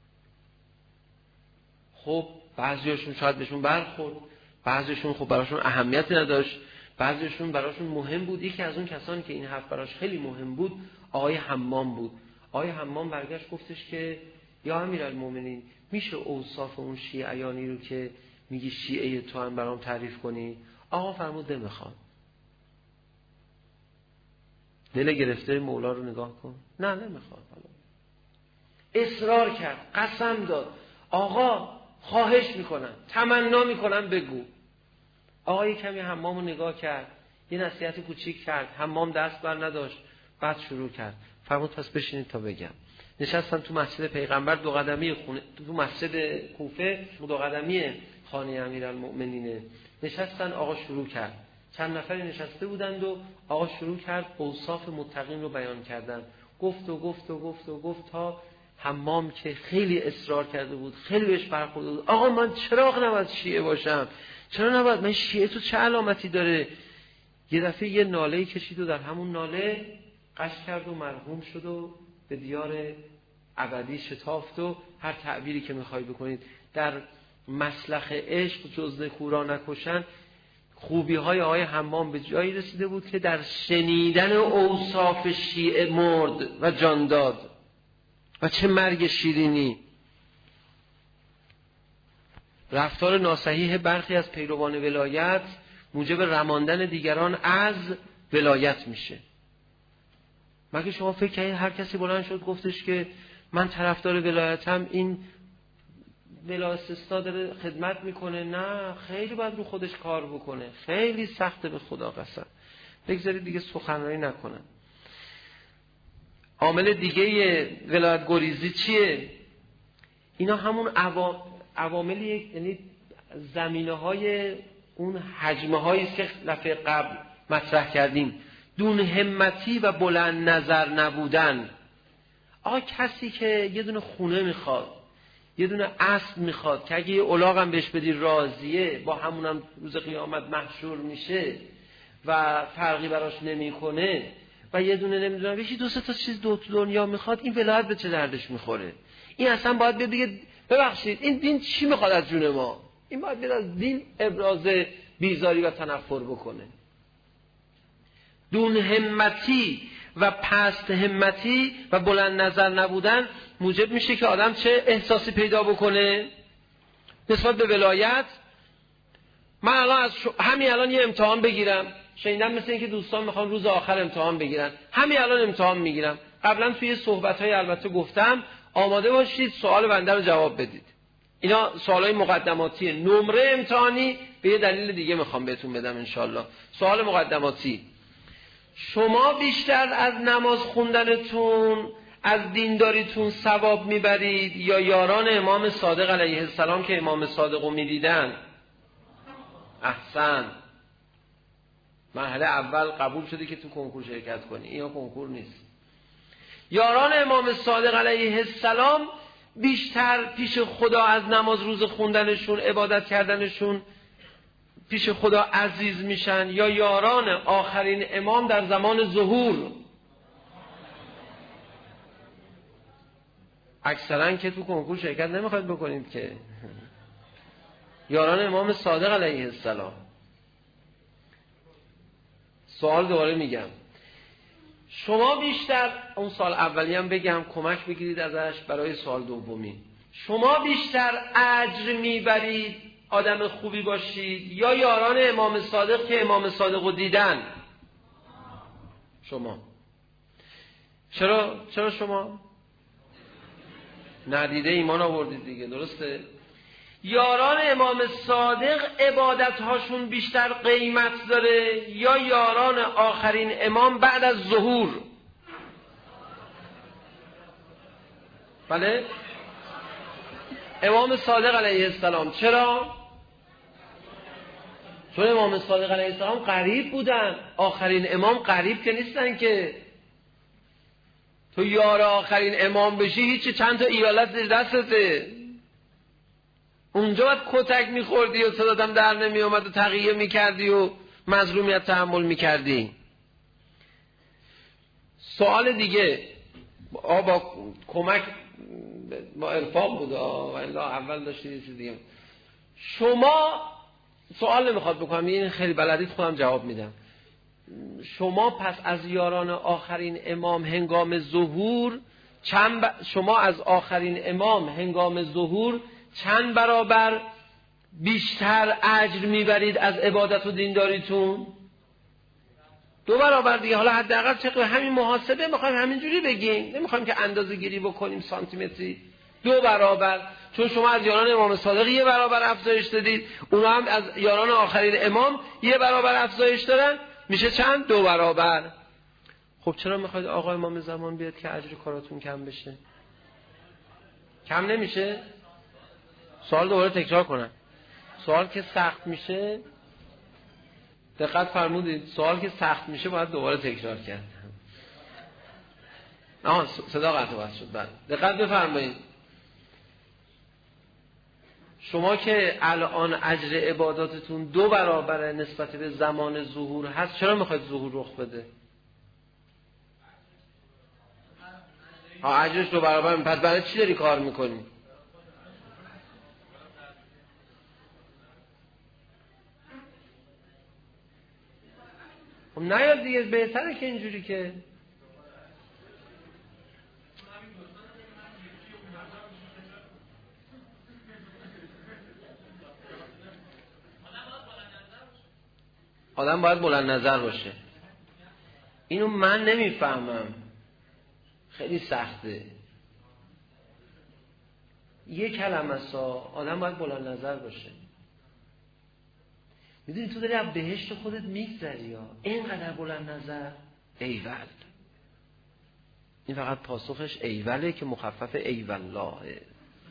خب بعضیاشون شاید بهشون برخورد، بعضیشون خب براشون اهمیتی نداشت، بعضیشون براشون مهم بود. یکی از اون کسانی که این حرف براش خیلی مهم بود آقای حمام بود. آقای حمام برگشت گفتش که یا امیرالمومنین میشه اوصاف اون شیعیانی رو که میگی شیعه تو هم برام تعریف کنی؟ آقا فرمود نمیخوام. دل گرفته مولا رو نگاه کن، نه نمیخواد. اصرار کرد، قسم داد، آقا خواهش میکنم، تمنا میکنم بگو. آقای کمی حمام رو نگاه کرد، یه نصیحت کوچیک کرد. حمام دست بر نداشت، بعد شروع کرد. فرمود پس بشینید تا بگم. نشستن تو مسجد پیغمبر، دو قدمی خونه، تو مسجد کوفه دو قدمی خانه امیرالمؤمنینه. نشستن، آقا شروع کرد. چند نفری نشسته بودند و آقا شروع کرد اوصاف متقین رو بیان کردن. گفت تا حمام که خیلی اصرار کرده بود، خیلی بهش برخورده بود، آقا من چرا نباید شیعه باشم؟ چرا نباید؟ من شیعه تو چه علامتی داره؟ یه دفعه یه ناله‌ای کشید و در همون ناله قش کرد و مرحوم شد و به دیار ابدی شتافت. و هر تعبیری که میخوای بکنید در مسلخ عشق جز نکورا نکشن، خوبی های آقای حمام به جایی رسیده بود که در شنیدن اوصاف شیعه مرد و جان داد. و چه مرگ شیرینی! رفتار ناصحیح برخی از پیروان ولایت موجب رماندن دیگران از ولایت میشه. مگه شما فکر کنید هر کسی بلند شد گفتش که من طرفدار ولایتم، این ولایتستا داره خدمت میکنه؟ نه، خیلی باید رو خودش کار بکنه، خیلی سخته به خدا قسم. بگذارید دیگه سخنرانی نکنم. عامل دیگه ولایت گریزی چیه؟ اینا همون عواملی، یعنی زمینه های اون حجمه هایی است که دفعه قبل مطرح کردیم. دون همتی و بلند نظر نبودن. آقا کسی که یه دونه خونه میخواد، یه دونه اسب میخواد که اگه یه الاغ هم بهش بدی راضیه، با همونم روز قیامت محشور میشه و فرقی براش نمیکنه، و یه دونه نمیدونم یکی دو سه تا چیز دنیا میخواد، این ولایت به چه دردش میخوره؟ این اصلا باید بگه ببخشید این دین چی میخواد از جون ما؟ این باید بیاد از دین ابراز بیزاری و تنفر بکنه. دون همتی و پست همتی و بلند نظر نبودن موجب میشه که آدم چه احساسی پیدا بکنه نسبت به ولایت. من الان همین الان یه امتحان بگیرم، شنیدم مثل این که دوستان میخوان روز آخر امتحان بگیرن، همین الان امتحان میگیرم. قبلا توی صحبت‌های البته گفتم آماده باشید سوال بنده رو جواب بدید. اینا سوالای مقدماتیه. نمره امتحانی به یه دلیل دیگه میخوام بهتون بدم انشالله. سوال مقدماتی: شما بیشتر از نماز خوندنتون از دینداریتون ثواب میبرید یا یاران امام صادق علیه السلام که امام صادق رو میدیدن؟ احسن. مرحله اول قبول شده که تو کنکور شرکت کنی، اینا کنکور نیست. یاران امام صادق علیه السلام بیشتر پیش خدا از نماز روز خوندنشون، عبادت کردنشون پیش خدا عزیز میشن یا یاران آخرین امام در زمان ظهور؟ اکثرا که تو کنکور شرکت نمیخواید بکنید که. یاران امام صادق علیه السلام. سوال دوباره میگم، شما بیشتر، اون سال اولی هم بگم کمک بگیرید ازش برای سوال دومی، شما بیشتر اجر میبرید آدم خوبی باشید یا یاران امام صادق که امام صادق رو دیدن؟ شما. چرا شما؟ ندیده ایمان آوردید دیگه، درسته؟ یاران امام صادق عبادت‌هاشون بیشتر قیمت داره یا یاران آخرین امام بعد از ظهور؟ بله، امام صادق علیه السلام. چرا؟ چون امام صادق علیه السلام قریب بودن، آخرین امام قریب که نیستن که. تو یار آخرین امام بشی هیچی، چند تا ایالت زیر دستته. اونجا باید کتک میخوردی و صدادم در نمی اومد و تقیه میکردی و مظلومیت تحمل میکردی. سوال دیگه با کمک با ارفاق بود و اول داشتی چیز دیگه. شما سوال نمیخواد بکنم، این خیلی بلدید، خودم جواب میدم. شما پس از یاران آخرین امام هنگام ظهور شما از آخرین امام هنگام ظهور چند برابر بیشتر اجر میبرید از عبادت و دینداریتون؟ 2 برابر دیگه. حالا حداقل چقدر همین محاسبه میخوایم همینجوری بگیم، نمیخوایم که اندازه گیری بکنیم سانتی متری. 2 برابر، چون شما از یاران امام صادق 1 برابر افزایش دادید، اونا هم از یاران آخرین امام 1 برابر افزایش دارن، میشه چند؟ 2 برابر. خب چرا میخواید آقا امام زمان بیاد که اجر کاراتون کم بشه؟ کم نمیشه؟ سوال دوباره تکرار کنم. سوال که سخت میشه، دقت فرمودید، سوال که سخت میشه باید دوباره تکرار کرد. صدا قطع و وصل شد. بله دقت بفرمایید. شما که الان اجر عباداتتون 2 برابر نسبت به زمان ظهور هست، چرا میخواید ظهور رخ بده؟ اجرش 2 برابر، پس برای چی داری کار میکنی؟ خب نیاد دیگه، بهتره که اینجوری که آدم باید بلند نظر باشه. اینو من نمیفهمم، خیلی سخته. 1 کلمه آدم باید بلند نظر باشه. میدونی تو داری از بهشت خودت میگذری یا اینقدر بلند نظر؟ ایول. این فقط پاسخش ایوله که مخفف ایوالله.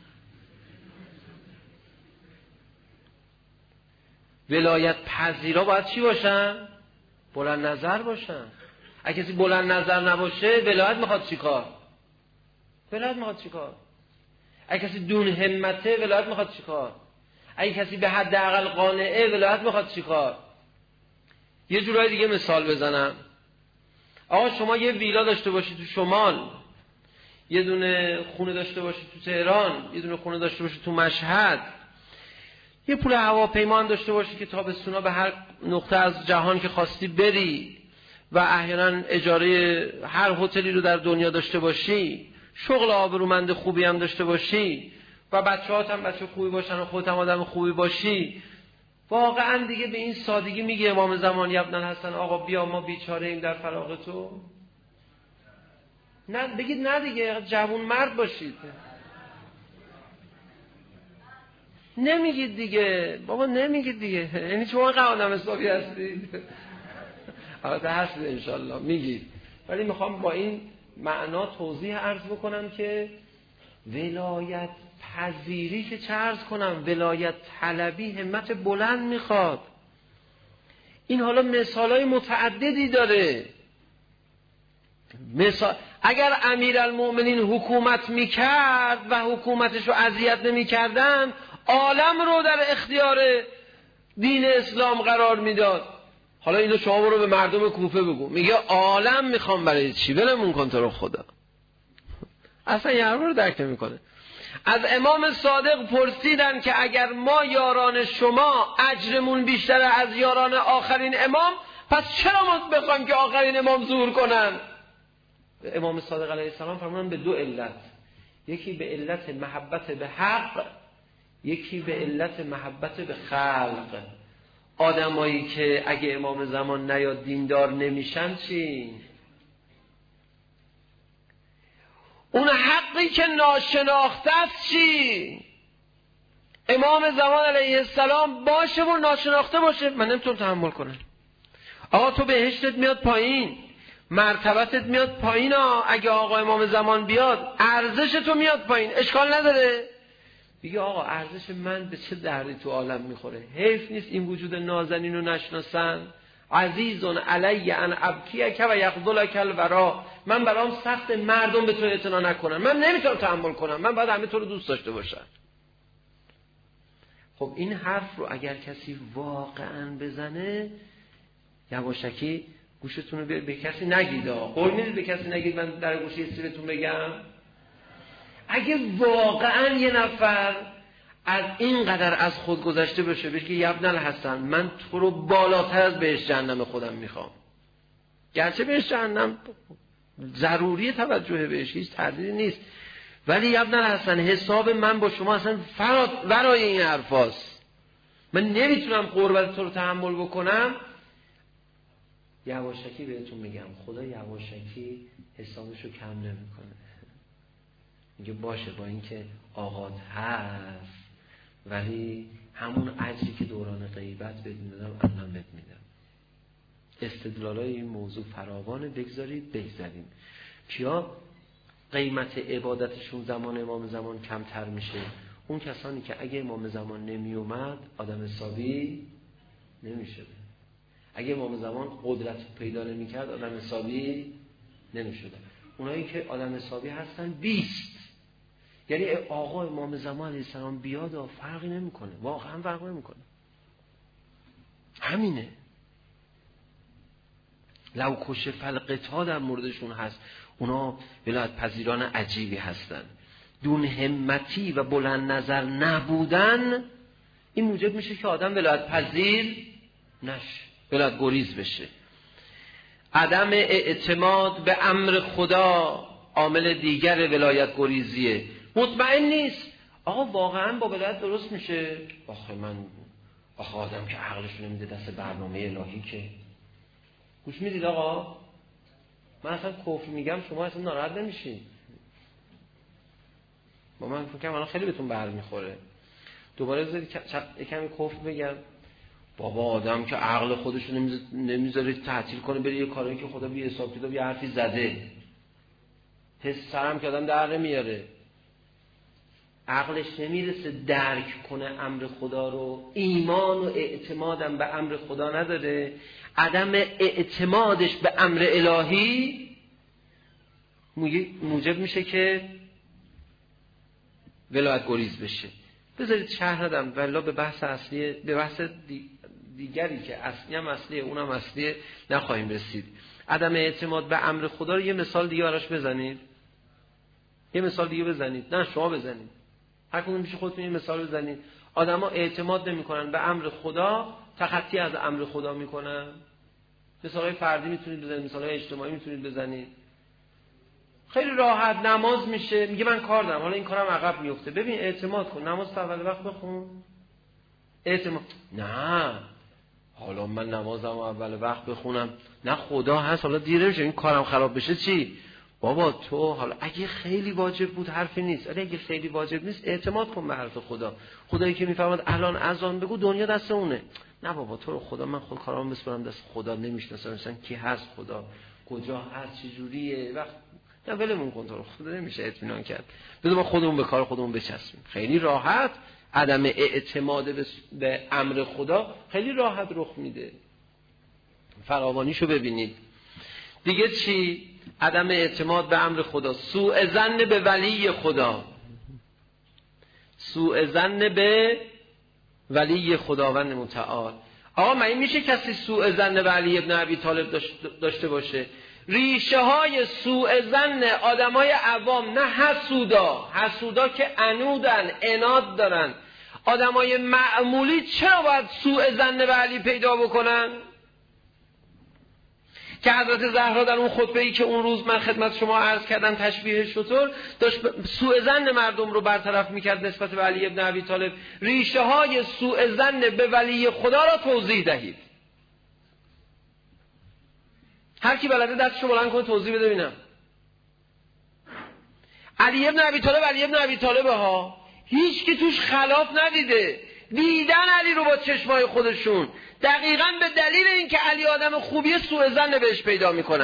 ولایت پذیرا باید چی باشن؟ بلند نظر باشن. اگه کسی بلند نظر نباشه ولایت میخواد چی کار؟ ولایت میخواد چی کار؟ اگه کسی دون همته ولایت میخواد چی کار؟ اگه کسی به حداقل قانعه ولایت میخواد چی کار؟ یه جورای دیگه مثال بزنم. آقا شما یه ویلا داشته باشی تو شمال، یه دونه خونه داشته باشی تو تهران، یه دونه خونه داشته باشی تو مشهد، یه پول هواپیما هم داشته باشی که تابستونا به هر نقطه از جهان که خواستی بری و احیانا اجاره هر هتلی رو در دنیا داشته باشی، شغل آبرومند خوبی هم داشته باشی و بچه‌هات هم بچه خوبی باشن و خودت هم آدم خوبی باشی، واقعا دیگه به این سادگی میگه امام زمان ابن الحسن آقا بیا ما بیچاره ایم در فراغ تو؟ نه بگید نه دیگه، جوون مرد باشید. نمیگید دیگه بابا، نمیگید دیگه. یعنی شما قاعدم حسابی هستید؟ البته هستید انشالله میگید، ولی میخوام با این معنا توضیح عرض بکنم که ولایت پذیری که چه عرض کنم، ولایت طلبی همت بلند میخواد. این حالا مثالای متعددی داره. اگر امیرالمؤمنین حکومت میکرد و حکومتش رو اذیت نمیکردن، عالم رو در اختیار دین اسلام قرار میداد. حالا اینو شما برو به مردم کوفه بگو، میگه عالم میخوام برای چی؟ ولمون کن تو رو خدا. اصلا یه رو درک نمیکنه. از امام صادق پرسیدن که اگر ما یاران شما اجرمون بیشتره از یاران آخرین امام، پس چرا ما بخوایم که آخرین امام ظهور کنن؟ امام صادق علیه السلام فرمودن به 2 علت. یکی به علت محبت به حق، یکی به علت محبت به خلق. آدمایی که اگه امام زمان نیاد دیندار نمیشن چی؟ اون حقی که ناشناخته است چی؟ امام زمان علیه السلام باشه و ناشناخته باشه، من نمیتونم تحمل کنم. آقا تو بهشتت میاد پایین، مرتبتت میاد پایین ها. اگه آقا امام زمان بیاد ارزش تو میاد پایین، اشکال نداره. بگه آقا ارزش من به چه دردی تو عالم میخوره، حیف نیست این وجود نازنین رو نشناسن. عزیزون علی ان ابکیک و یخذلک الورا، من برام سخت مردم به تو اعتنا نکنن، من نمیتونم تحمل کنم، من باید همه تو رو دوست داشته باشم. خب این حرف رو اگر کسی واقعا بزنه، یواشکی گوشتون رو به کسی نگید، قول میدید به کسی نگید من در گوشه یه بهتون بگم. اگه واقعا یه نفر از این قدر از خود گذشته بشه بگه یا ابن الحسن من تو رو بالاتر از بهشت جهنم خودم میخوام، گرچه بهشت جهنم ضروری توجه بهش، هیچ تردیدی نیست، ولی یا ابن الحسن حساب من با شما اصلا ورای این حرفاست، من نمیتونم قربت تو رو تحمل بکنم. یواشکی بهتون میگم خدا یواشکی حسابشو کم نمیکنه، میگه باشه با اینکه آغاز هست ولی همون اجری که دوران غیبت بهت میدادم الان بهت میدم. استدلالای این موضوع فراوانه، بگذاریم. کیا قیمت عبادتشون زمان امام زمان کمتر میشه؟ اون کسانی که اگه امام زمان نمی اومد آدم حسابی نمیشه. اگه امام زمان قدرت پیدا نمی کرد آدم حسابی نمیشده. اونایی که آدم حسابی هستن 20. یعنی آقا امام زمان علیه السلام بیاد و فرقی نمیکنه، واقعا فرق نمیکنه، همینه. لو کشف القتال در موردشون هست، اونا ولایت پذیران عجیبی هستن. دون همتی و بلند نظر نبودن این موجب میشه که آدم ولایت پذیر نشه، ولایت گریز بشه. عدم اعتماد به امر خدا عامل دیگر ولایت گریزیه. مطمئن نیست آقا واقعا با ولایت درست میشه. آخه آدم که عقلش نمیده دست برنامه الهی که. گوش میدید آقا؟ من اصلا کفر میگم شما اصلا ناراحت نمیشین. با من فکر کنم الان خیلی بهتون برمیخوره. دوباره بذارید کمی کفر بگم. بابا آدم که عقل خودش رو نمیذاره تعطیل کنه بره یه کاری که خدا بی حساب کتاب یه حرفی زده، حس سرم که آدم در نمیاره، عقلش نمیرسه درک کنه امر خدا رو، ایمان و اعتمادم به امر خدا نداره، عدم اعتمادش به امر الهی موجب میشه که ولایت گریز بشه. بذارید شرح ندم والله به بحث اصلی، به بحث دیگری که اصلی هم اصلیه اونم اصلیه نخواهیم رسید. عدم اعتماد به امر خدا رو یه مثال دیگه براش بزنید. یه مثال دیگه بزنید. نه شما بزنید. هر کدوم میشه خودتون یه مثال بزنید. آدما اعتماد نمی‌کنن به امر خدا، تخطی از امر خدا میکنن. مثالای فردی میتونید بزنید، مثالای اجتماعی میتونید بزنید. خیلی راحت نماز میشه، میگه من کار دارم حالا این کارم عقب میفته. ببین اعتماد کن، نماز تا اول وقت بخون. اعتماد نه حالا من نمازم اول وقت بخونم، نه خدا هست حالا دیره میشه این کارم خراب بشه چی؟ بابا تو حالا اگه خیلی واجب بود حرفی نیست، اگه خیلی واجب نیست اعتماد کن به حرف خدا. خدایی که میفهمد الان اذان بگو دنیا دست اونه. نه بابا تو رو خدا من خود کارام بسپرم دست خدا، نمیشناسم مثلا کی هست خدا، کجا هست، چه جوریه، وقت نه ولمون کن تو رو خدا، نمیشه اطمینان کرد. بذار ما خودمون به کار خودمون بچسبیم. خیلی راحت عدم اعتماد به امر خدا خیلی راحت رخ میده. فراوانیشو ببینید. دیگه چی؟ عدم اعتماد به امر خدا، سوء ظن به ولی خدا، سوء ظن به ولی خداوند متعال. آقا من میشه کسی سوء ظن به علی ابن ابی طالب داشته باشه؟ ریشه های سوء ظن آدمای عوام، نه حسودا که عنودن، عناد دارن. آدمای معمولی چرا باید سوء ظن به علی پیدا بکنن؟ که حضرت زهرا در اون خطبه‌ای که اون روز من خدمت شما عرض کردم تشبیه شطور داشت سوء ظن مردم رو برطرف میکرد نسبت به علی ابن ابی طالب. ریشه های سوء ظن به ولی خدا را توضیح دهید. هر کی بلده دستشو بلند کنه توضیح بده ببینم. علی ابن ابی طالب ها هیچ کی توش خلاف ندیده، دیدن علی رو با چشمای خودشون، دقیقاً به دلیل اینکه علی آدم خوبیه سوء ظن بهش پیدا میکنن.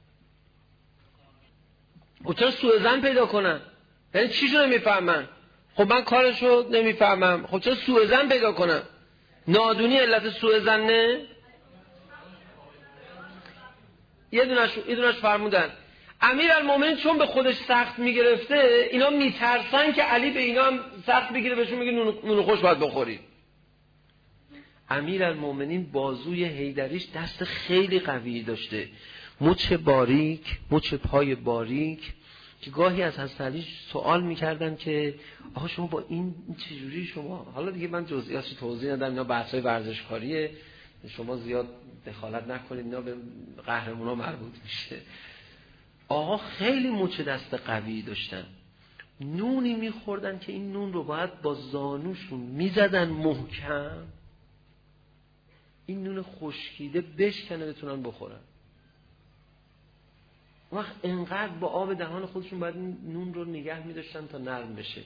و چرا سوء ظن پیدا کنن؟ یعنی چیشو نمیفهمن؟ خب من کارشو نمیفهمم، خب چرا سوء ظن پیدا کنم؟ نادونی علت سوء ظنه؟ یه دونش فرمودن امیرالمومنین چون به خودش سخت میگرفته، اینا میترسن که علی به اینا هم سخت بگیره، بهشون میگه نون خوش باید بخورید. امیرالمومنین بازوی حیدریش دست خیلی قوی داشته، مچ باریک، مچ پای باریک، که گاهی از حضرت علی سوال میکردن که آقا شما با این چجوری شما، حالا دیگه من جزئیاتش توضیح ندم، اینا بحثای ورزشکاریه، شما زیاد دخالت نکنید، اینا به قهرمونا مربوط میشه. آقا خیلی مچ دست قوی داشتن، نونی میخوردن که این نون رو باید با زانوشون میزدن محکم، این نون خشکیده بشکنه بتونن بخورن. وقت انقدر با آب دهان خودشون باید نون رو نگه میداشتن تا نرم بشه.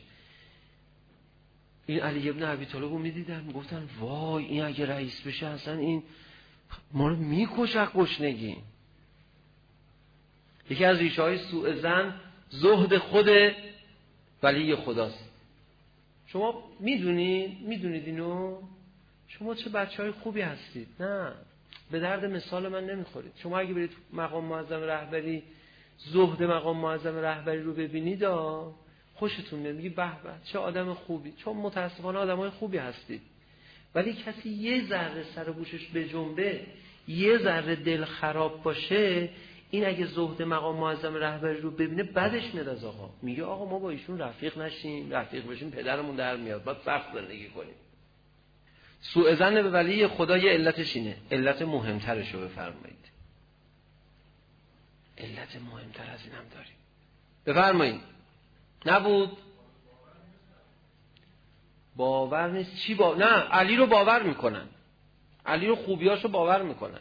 این علی ابن ابی طالب رو میدیدن گفتن وای این اگه رئیس بشه اصلا این ما رو میکشه گشنگی. یکی از ریشه های سوء ظن زهد خود ولی خداست. شما میدونید اینو؟ شما چه بچهای خوبی هستید، نه به درد مثال من نمیخورید. شما اگه برید مقام معظم رهبری، زهد مقام معظم رهبری رو ببینید خوشتون میاد، میگی به به چه آدم خوبی، چون متاسفانه آدمای خوبی هستید. ولی کسی یه ذره سر و گوشش بجنبه، یه ذره دل خراب باشه، این اگه زهد مقام معظم رهبری رو ببینه بدش میاد از آقا، میگه آقا ما با ایشون رفیق نشیم، رفیق بشیم پدرمون در میاد، باید سخت زندگی کنیم. سوء ظن به ولی خدا یه علتش اینه. علت مهمترش رو بفرمایید. علت مهمتر از اینم داریم، بفرمایید. نبود باور نیست. چی نه علی رو باور میکنن، علی رو خوبیاشو باور میکنن.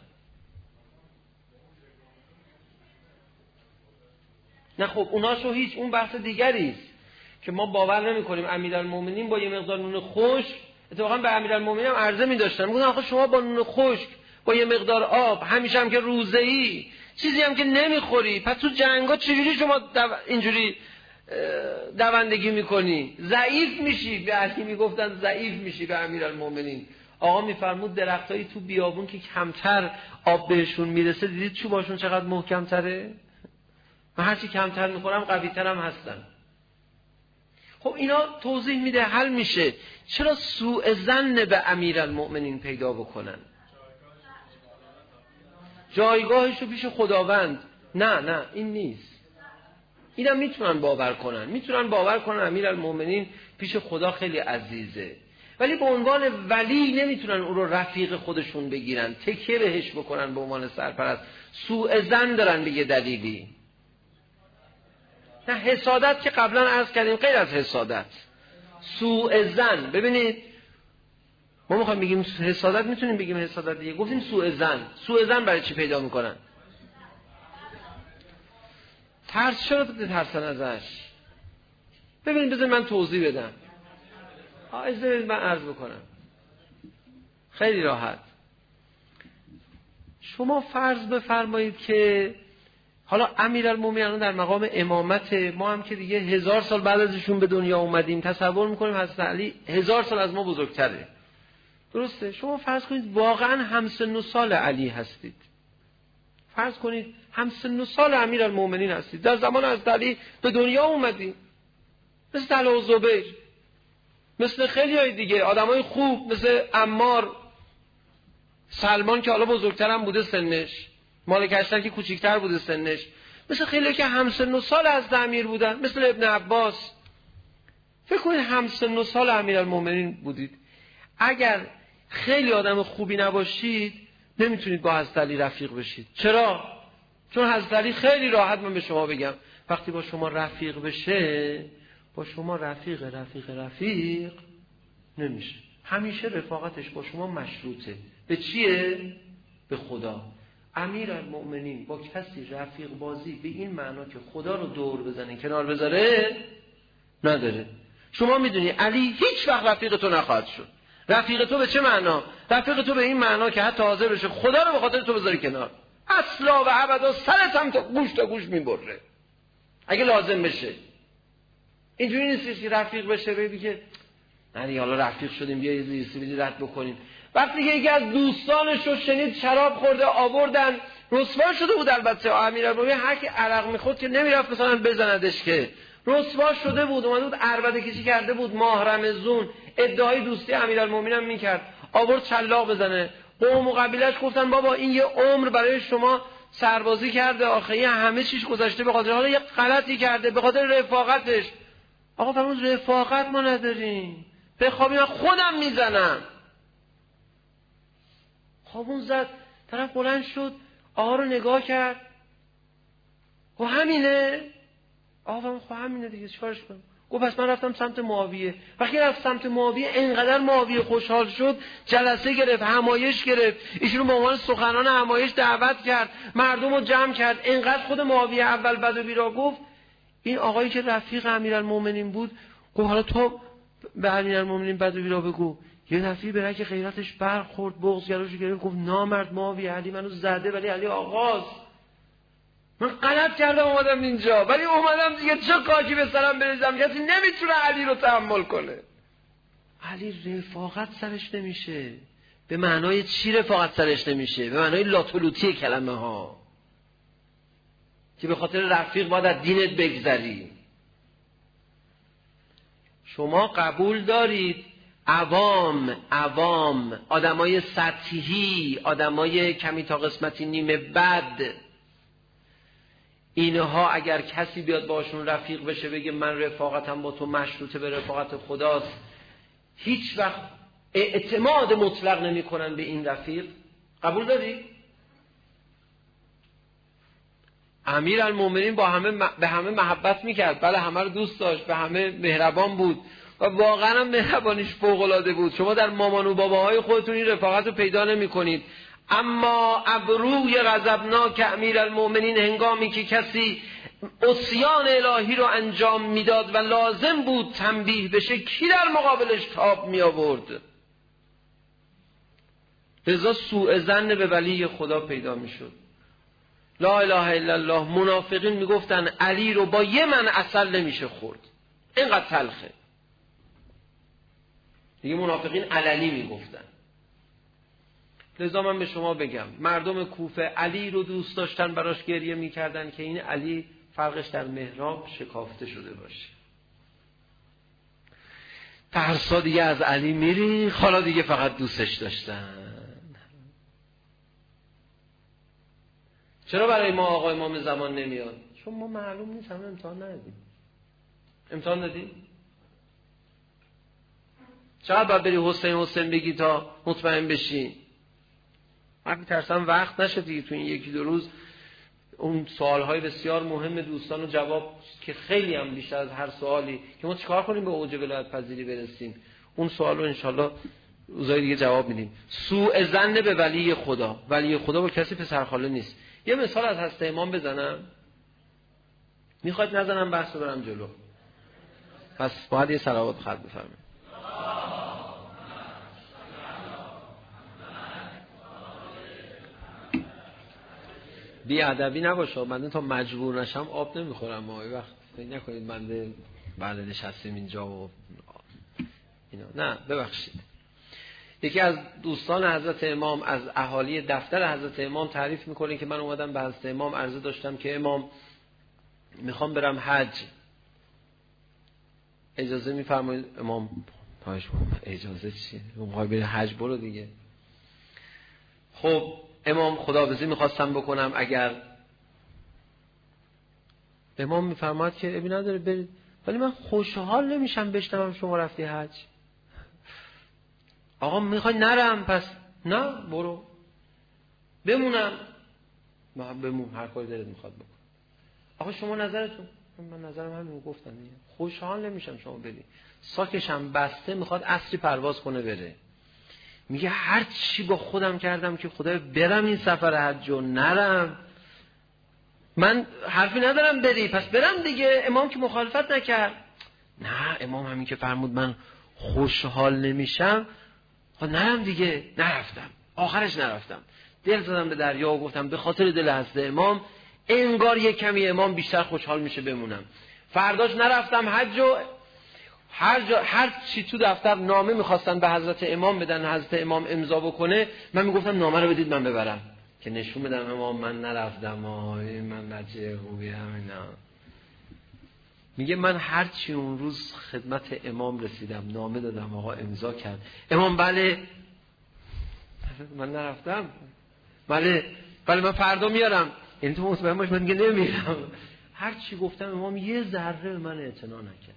نه خب اوناشو هیچ، اون بحث دیگری است که ما باور نمیکنیم. امیرالمومنین با یه مقدار نون خشک، اتفاقا به امیرالمومنین هم عرضه می‌داشتن، میگفتن آخه شما با نون خشک، با یه مقدار آب، همیشه هم که روزه‌ای، چیزی هم که نمیخوری، پس تو جنگا چجوری شما اینجوری دوندگی میکنی؟ ضعیف میشی. به علی میگفتن ضعیف میشی. به امیرالمومنین آقا میفرمود درختایی تو بیابون که کمتر آب بهشون میرسه، دیدید چوباشون چقدر محکم‌تره؟ من هرچی کمتر میخورم قوی‌ترم هستن. خب اینا توضیح میده، حل میشه. چرا سوء ظن به امیرالمومنین پیدا بکنن؟ جایگاهشو پیش خداوند. نه این نیست. اینا میتونن باور کنن امیرالمومنین پیش خدا خیلی عزیزه، ولی به عنوان ولی نمیتونن اون رو رفیق خودشون بگیرن، تکیه بهش بکنن به عنوان سرپرست. سوء ظن دارن به یه دلیلی. نه حسادت که قبلا عرض کردیم، غیر از حسادت سوء ظن. ببینید ما میخوایم بگیم حسادت، میتونیم بگیم حسادت دیگه، گفتیم سوء ظن برای چی پیدا میکنن؟ ترس. چرا ترسن ازش؟ ببینید بذار من توضیح بدم. اجازه بدید من عرض بکنم خیلی راحت. شما فرض بفرمایید که حالا امیرالمومنین در مقام امامت، ما هم که دیگه 1000 سال بعد ازشون به دنیا اومدیم، تصور میکنیم حضرت علی 1000 سال از ما بزرگتره، درسته؟ شما فرض کنید واقعا همسن و سال علی هستید، فرض کنید همسن و سال امیرالمومنین هستید، در زمان حضرت علی به دنیا اومدید، مثل طلحه و زبیر، مثل خیلی های دیگه آدمای خوب، مثل عمار، سلمان که حالا بزرگتر هم بوده سنش، مالک اشتر که کوچیکتر بوده سنش، مثل خیلی که همسن و سال از امیر بودن، مثل ابن عباس. فکر کنید همسن و سال امیرالمومنین بودید. اگر خیلی آدم خوبی نباشید نمیتونید با حضرت علی رفیق بشید. چرا؟ چون حضرت علی خیلی راحت، من به شما بگم، وقتی با شما رفیق بشه، با شما رفیق نمیشه. همیشه رفاقتش با شما مشروطه به چیه؟ به خدا. امیرالمومنین با کسی رفیق بازی به این معنا که خدا رو دور بزنه کنار بذاره نداره. شما میدونی علی هیچ وقت رفیق تو نخواهد شد. رفیق تو به چه معنا؟ رفیق تو به این معنا که حتی حاضر بشه خدا رو به خاطر تو بذاری کنار، اصلا و ابدا سرت هم تا گوش میبره اگه لازم بشه. اینجوری نیست که رفیق بشه بگی که نه حالا رفیق شدیم بیا یه سیبیلی رد بکنیم. وقتی که یکی از دوستانش رو شنید شراب خورده آوردن، رسوا شده بود البته امیرالمومنین، هر کی عرق میخورد که نمیرفت مثلا بزندش، که رسوا شده بود، اومده بود عربده کشی کرده بود، ماه رمضان ادعای دوستی امیرالمومنین هم میکرد، آورد شلاق بزنه. قوم و قبیله‌اش گفتن بابا این یه عمر برای شما سربازی کرده، آخه همه چیز گذشته به خاطر حالا یه غلطی کرده به خاطر رفاقتش. آقا فرمود رفاقت ما نداریم، بخوابی من خودم میزنم. خوابون زد، طرف بلند شد آقا رو نگاه کرد، خب همینه؟ آقا فرمود خب همینه دیگه چیکارش کنم؟ گفت پس من رفتم سمت معاویه. وقتی رفت سمت معاویه انقدر معاویه خوشحال شد، جلسه گرفت، همایش گرفت، ایشون به عنوان سخنان همایش دعوت کرد، مردم رو جمع کرد. انقدر خود معاویه اول بد و بیرا گفت، این آقایی که رفیق امیرالمومنین بود گفت حالا تو به امیرالمومنین بد و بیرا بگو. یه دفعه به رگ غیرتش برخورد، بغض گلوش گرفت، گفت نامرد معاویه، علی منو زده ولی علی آغاز، من غلط کردم اومدم اینجا، ولی اومدم دیگه چه کاکی به سرم بریزم، کسی نمیتونه علی رو تحمل کنه. علی رفاقت سرش نمیشه. به معنای چی رفاقت سرش نمیشه؟ به معنای لاتولوتی کلمه ها، که به خاطر رفیق باید از دینت بگذری. شما قبول دارید عوام آدمای سطحی، آدمای کمی تا قسمتی نیمه بد، اینها اگر کسی بیاد باشون رفیق بشه بگه من رفاقتم با تو مشروطه به رفاقت خداست، هیچ وقت اعتماد مطلق نمی کنن به این رفیق؟ قبول داری؟ امیرالمومنین به همه محبت میکرد، بله همه رو دوست داشت، به همه مهربان بود و واقعا هم مهربانیش فوق‌العاده بود. شما در مامان و باباهای خودتون این رفاقت رو پیدا نمی کنید. اما ابروی غضبناک امیرالمومنین هنگامی که کسی عصیان الهی رو انجام میداد و لازم بود تنبیه بشه، کی در مقابلش تاب می آورد؟ لذا سوء ظن به ولی خدا پیدا می شد. لا اله الا الله. منافقین می گفتن علی رو با یه من عسل نمیشه خورد، اینقدر تلخه. دیگه منافقین علنی می گفتن. لذا من به شما بگم مردم کوفه علی رو دوست داشتن، براش گریه میکردن که این علی فرقش در محراب شکافته شده باشه. ترسا دیگه از علی میری، حالا دیگه فقط دوستش داشتن. چرا برای ما آقا امام زمان نمیاد؟ چون ما معلوم نیست، همه امتحان ندادیم. امتحان دادیم؟ چقدر باید بری حسین بگی تا مطمئن بشی؟ من ترسم وقت نشه دیگه تو این یکی دو روز اون سوالهای بسیار مهم دوستان رو جواب، که خیلی هم بیشتر از هر سوالی که ما چیکار کنیم به اوج ولایت پذیری برسیم، اون سوال رو انشالله روزای دیگه جواب میدیم. سوء ظن به ولی خدا. ولی خدا با کسی پسرخاله نیست. یه مثال از حضرت امام بزنم، میخواید نزنم بحث رو برم جلو، پس باید یه صلوات خط بفرمایید. بی ادبی نباشه، من تا مجبور نشم آب نمیخورم. ما وقت فکر نکنید من بله نشستیم اینجا و اینا، نه ببخشید. یکی از دوستان حضرت امام از اهالی دفتر حضرت امام تعریف میکنه که من اومدم به حضرت امام عرضه داشتم که امام میخوام برم حج، اجازه میفرمایید؟ امام اجازه چیه؟ میخوای بری حج برو دیگه. خب امام خداحافظی میخواستم بکنم، اگر امام میفرماد که ابی نداره برید، ولی من خوشحال نمیشم بشنوم شما رفتی حج. آقا میخوای نرم؟ پس نه برو. بمونم؟ بمون، هر کاری دلت میخواد بکن. آقا شما نظرتون؟ من نظرم همین گفتم دیگه. خوشحال نمیشم شما بری. ساکشم بسته، میخواد عصری پرواز کنه بره. میگه هر چی با خودم کردم که خدای برم این سفر حج و نرم، من حرفی ندارم بری، پس برم دیگه. امام که مخالفت نکرد. نه امام همین که فرمود من خوشحال نمیشم، نرم دیگه. نرفتم، آخرش نرفتم، دل زدم به دریا و گفتم به خاطر دل حضرت امام انگار یک کمی امام بیشتر خوشحال میشه بمونم. فرداش نرفتم حج و هر چی تو دفتر نامه میخواستن به حضرت امام بدن، حضرت امام امضا بکنه، من میگفتم نامه رو بدید من ببرم که نشون بدم امام من نرفتم، من بچه خوبی همینا. میگه من هر چی اون روز خدمت امام رسیدم نامه دادم، آقا امضا کرد. امام بله من نرفتم، بله من فردا میارم. این تو مطمئن باش من دیگه نمیرم. هر چی گفتم امام یه ذره به من اعتنا نکرد.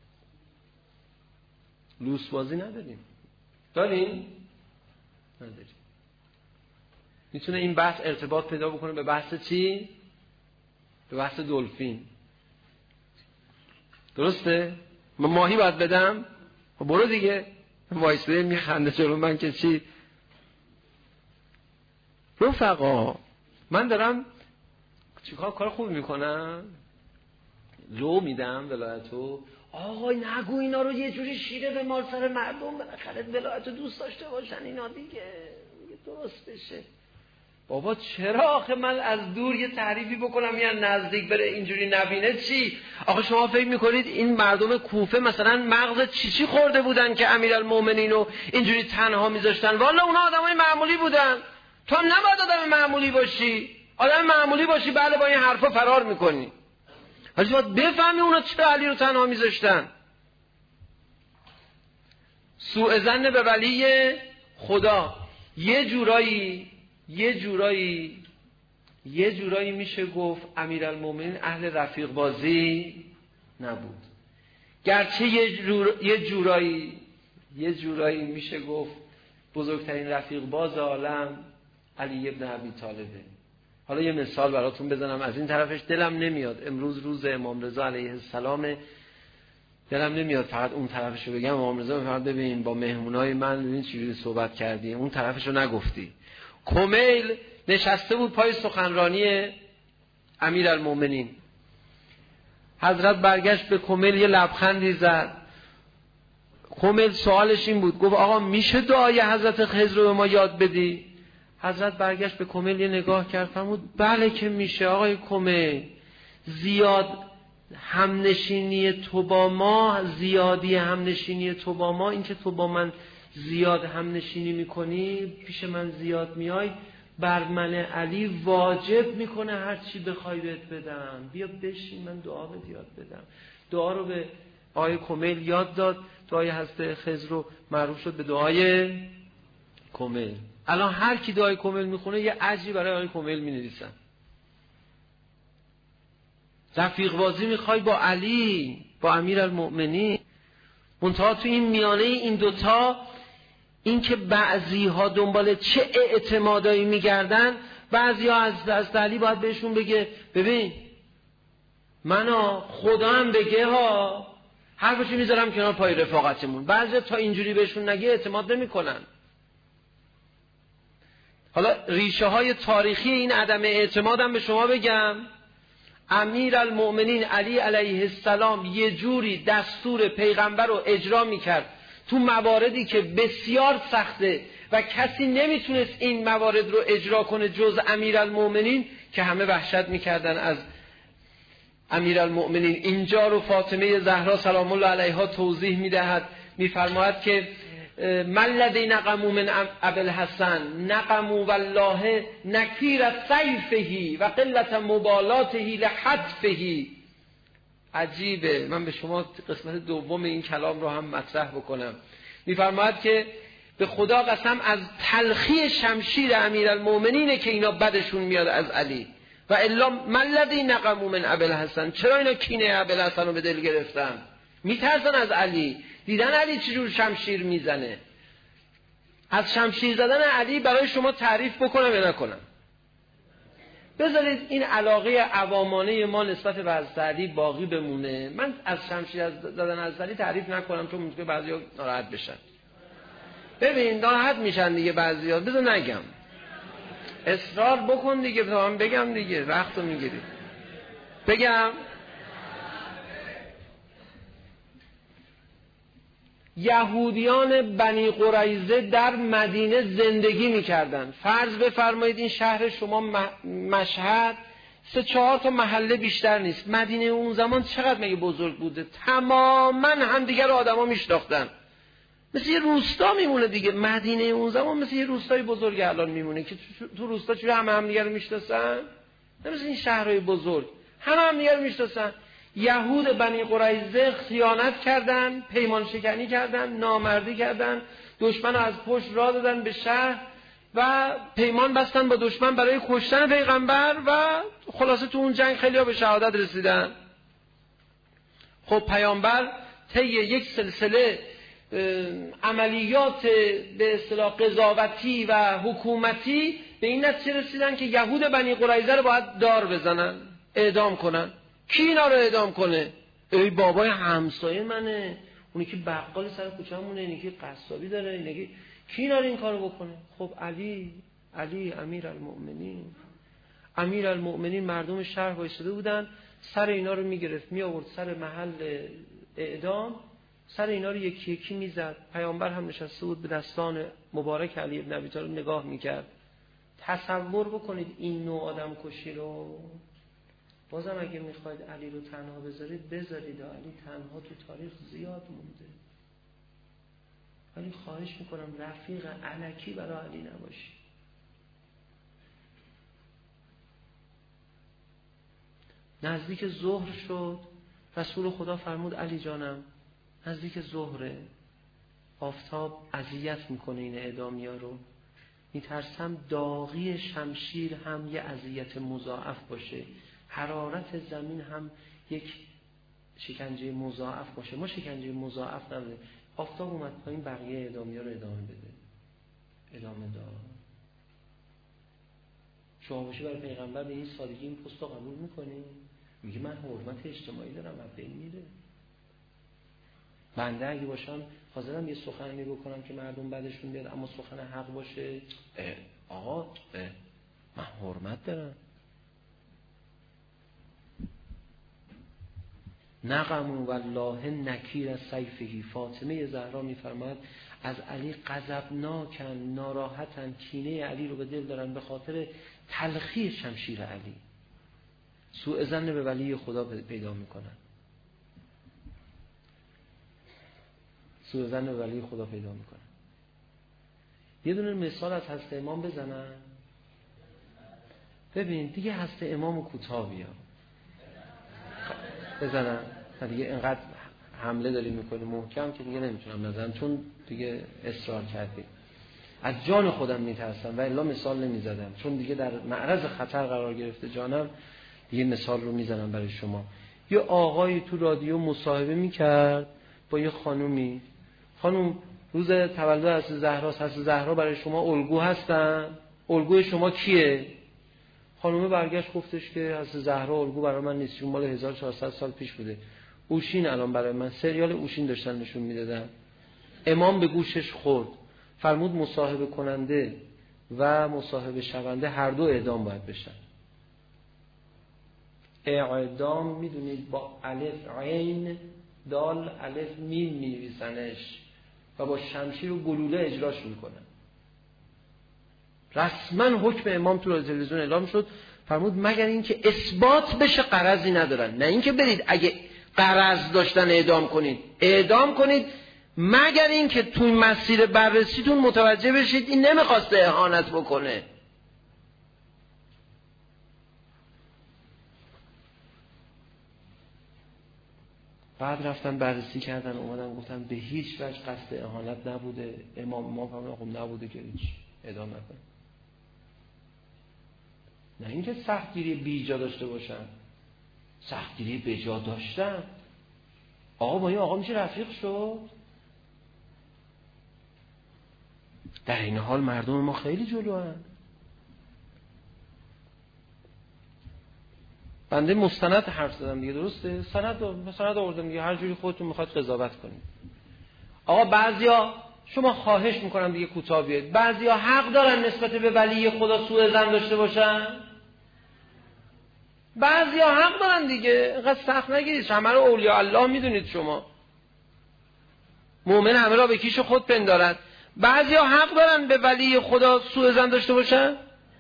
لوس بازی نداریم. داریم؟ نداریم. میتونه این بحث ارتباط پیدا بکنه به بحث چی؟ به بحث دلفین. درسته؟ من ماهی باید بدم؟ برو دیگه. وایسته میخنده جلو من که چی؟ رفقا من دارم چیکار کار خوب میکنم؟ لو میدم ولایتو. آقای نگو اینا رو، یه جوری شیره به مال سر مردم، بالاخره ولایتو دوست داشته باشن اینا دیگه درست بشه. بابا چرا آخه من از دور یه تعریفی بکنم یا نزدیک بره اینجوری نبینه چی؟ آخه شما فکر میکنید این مردم کوفه مثلا مغز چی خورده بودن که امیرالمومنین رو اینجوری تنها میذاشتن؟ والا اونا آدمای معمولی بودن. تو هم نباید آدم معمولی باشی. آدم معمولی باشی بله با این حرفا فرار میکنی. ولی باید بفهمی اونا چرا علی رو تنها میذاشتن. سوء ظن به ولی خدا یه جورایی میشه گفت امیرالمومنین اهل رفیق بازی نبود. گرچه یه جورایی میشه گفت بزرگترین رفیق باز عالم علی ابن ابی طالبه. حالا یه مثال براتون بزنم، از این طرفش دلم نمیاد، امروز روز امام رضا علیه السلام، دلم نمیاد فقط اون طرفشو بگم. امام رضا فقط ببین با مهمونای من ببین چجوری صحبت کردی، اون طرفشو نگفتی. کمیل نشسته بود پای سخنرانی امیرالمومنین. حضرت برگشت به کمیل یه لبخندی زد. کمیل سوالش این بود، گفت آقا میشه دعای حضرت خضر رو به ما یاد بدی؟ حضرت برگشت به کمیل یه نگاه کرد، فرمود بله که میشه آقای کمیل. زیادی همنشینی تو با ما، این که تو با من زیاد همنشینی میکنی، پیش من زیاد میای، بر من علی واجب میکنه هر چی بخوای بهت بدم. بیا بشین من دعا بهت یاد بدم. دعا رو به آقای کمیل یاد داد. دعای حضرت خضر رو معروف شد به دعای کمیل. الان هر کی دعای کمیل میخونه یه اجری برای آقای کمیل مینویسن. رفیق بازی میخوای با علی، با امیرالمؤمنین. منتها تو این میانه این دوتا، این که بعضی ها دنبال چه اعتمادایی میگردن، بعضی ها از علی باید بهشون بگه ببین منو خدا هم بگه ها، حرفشو میذارم کنار پای رفاقتمون. بعضی تا اینجوری بهشون نگه اعتماد نمیکنن. حالا ریشه های تاریخی این عدم اعتمادم به شما بگم. امیرالمؤمنین علی علیه السلام یه جوری دستور پیغمبر رو اجرا میکرد تو مواردی که بسیار سخته و کسی نمیتونست این موارد رو اجرا کنه جز امیرالمؤمنین، که همه وحشت میکردن از امیرالمؤمنین. اینجا رو فاطمه زهرا سلام الله علیها توضیح میدهد، میفرماید که من لذی نقموا من ابوالحسن نقموا والله نکیر سیفه و قلت مبالاته لحتفه. عجیبه. من به شما قسمت دوم این کلام رو هم مطرح بکنم. میفرماید که به خدا قسم از تلخی شمشیر امیرالمؤمنینه که اینا بدشون میاد از علی، و الا من لذی نقموا من ابوالحسن. چرا اینا کینه ابوالحسن رو به دل گرفتن؟ میترسن از علی. دیدن علی چجور شمشیر میزنه. از شمشیر زدن علی برای شما تعریف بکنم یا نکنم؟ بذارید این علاقه عوامانه ما نسبت به حضرت علی باقی بمونه. من از شمشیر زدن از علی تعریف نکنم چون ممکنه بعضیا ناراحت بشن. ببین ناراحت میشن دیگه بعضیا. بذار نگم. اصرار بکن دیگه تا من بگم دیگه. وقتو میگیری. بگم یهودیان بنی قریظه در مدینه زندگی میکردن. فرض بفرمایید این شهر شما مشهد 3-4 تا محله بیشتر نیست. مدینه اون زمان چقدر مگه بزرگ بوده؟ تماما همدیگه رو آدما میشناختن. مثل یه روستا میمونه دیگه. مدینه اون زمان مثل یه روستای بزرگ الان میمونه که تو روستا چجوری همدیگه رو میشناسن؟ نه مثل این شهرهای بزرگ همدیگه رو میشناسن. یهود بنی قریظه خیانت کردن، پیمان شکنی کردن، نامردی کردن، دشمن رو از پشت راه دادن به شهر و پیمان بستن با دشمن برای کشتن پیغمبر و خلاصه تو اون جنگ خیلی ها به شهادت رسیدن. خب پیامبر طی یک سلسله عملیات به اصطلاح قضاوتی و حکومتی به این نتیجه رسیدن که یهود بنی قریظه رو باید دار بزنن، اعدام کنن. کی اینا رو اعدام کنه؟ ای بابای همسایه منه، اونی که بقال سر کوچه‌مونه، اینی که قصابی داره، اینی که کی اینا رو این کارو بکنه؟ خب علی امیرالمؤمنین مردم شهر وایساده بودن، سر اینا رو میگرفت میآورد سر محل اعدام، سر اینا رو یکی یکی میزد. پیامبر هم نشسته بود به دستان مبارک علی ابن ابی طالب نگاه میکرد. تصور بکنید این نوع آدم کشی رو. بازم اگه میخواید علی رو تنها بذارید بذارید، علی تنها تو تاریخ زیاد مونده، ولی خواهش میکنم رفیق الکی برای علی نباشی. نزدیک ظهر شد، رسول خدا فرمود علی جانم نزدیک ظهره، آفتاب اذیت میکنه این اعدامیا رو، میترسم داغی شمشیر هم یه اذیت مضاعف باشه، حرارت زمین هم یک شکنجه مضاعف باشه. ما شکنجه مضاعف نداره. آفتاب اومد پایین، بقیه اعدامیا رو ادامه بده. ادامه داد. شما باشی برای پیغمبر به این سادگی این پست رو قبول میکنی؟ میگه من حرمت اجتماعی دارم، از بین میره. بنده اگه باشم حاضرم یه سخنی بکنم که مردم بعدشون بیاد، اما سخن حق باشه. آقا من حرمت دارم. نقم والله نکیر از سیفهی. فاطمه زهرا میفرماید از علی غضبناکن، ناراحتن، کینه علی رو به دل دارن به خاطر تلخی شمشیر علی. سوء ظن به ولی خدا پیدا میکنن. سوء ظن به ولی خدا پیدا میکنن. یه دونه مثال از حضرت امام بزنم. ببین دیگه حضرت امامو کوتاه بیا بزنم، دیگه اینقدر حمله داری میکنی محکم که دیگه نمیتونم بزنم، چون دیگه اصرار کردی. از جان خودم میترسم و الا مثال نمیزدم، چون دیگه در معرض خطر قرار گرفته جانم، دیگه مثال رو میزنم برای شما. یه آقایی تو رادیو مصاحبه میکرد با یه خانومی. خانوم روز تولد حضرت زهراست، حضرت زهرا برای شما الگو هستن؟ الگوی شما کیه؟ خانومه برگشت گفتش که حضرت زهرا الگو برای من نیست، چون مال 1400 سال پیش بوده. اوشین الان برای من، سریال اوشین داشتن نشون میدادن. امام به گوشش خورد، فرمود مصاحبه کننده و مصاحبه شونده هر دو اعدام باید بشن. اعدام میدونید با الف عین دال الف میم می‌نویسنش و با شمشیر و گلوله اجراش میکنن. رسما حکم امام تو تلویزیون اعلام شد، فرمود مگر اینکه اثبات بشه غرضی ندارن، نه اینکه برید اگه غرض داشتن اعدام کنید، مگر اینکه توی مسیر بررسیتون متوجه بشید این نمیخواسته اهانت بکنه. بعد رفتن بررسی کردن، اومدن گفتن به هیچ وجه قصد اهانت نبوده. امام فرمود نبوده که هیچ اعدام نکنه. نه اینکه سختگیری بیجا داشته باشن، سختگیری بیجا داشتن. آقا با این آقا میشه رفیق شد؟ در این حال مردم ما خیلی جلو هن. بنده مستند حرف زدم دیگه، درسته؟ سند آوردم دیگه، هر جوری خودتون میخواد قضاوت کنید. آقا بعضیا، شما خواهش میکنم دیگه کوتاه بیاید، بعضیا حق دارن نسبت به ولی خدا سوء ظن داشته باشن، بعضیا حق دارن دیگه. اینقدر سخت نگیرید، همه رو اولیاء الله میدونید شما. مؤمن همه را به کیش خود پندارد. بعضیا حق دارن به ولی خدا سوء ظن داشته باشن،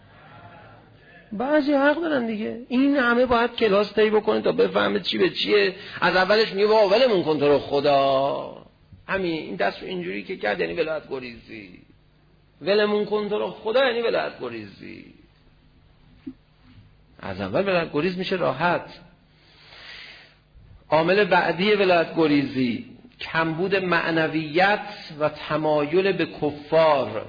بعضی حق دارن دیگه. این همه باید کلاس طی بکنه تا بفهمه چی به چیه. از اولش میگه بابا ولمون کن تو رو خدا، همین این دست رو اینجوری که کرد یعنی ولایت گریزی، ولمون کن تو رو خدا یعنی ولایت گریزی. از اول ولایت گریز میشه راحت. عامل بعدی ولایت گریزی کمبود معنویت و تمایل به کفار.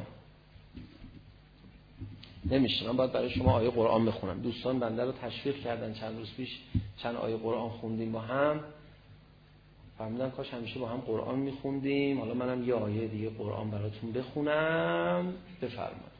نمیشه، من باید برای شما آیه قرآن بخونم. دوستان بنده رو تشویق کردن چند روز پیش، چند آیه قرآن خوندیم با هم، فهمیدن کاش همیشه با هم قرآن میخوندیم. حالا منم یه آیه دیگه قرآن براتون بخونم. بفرمایید.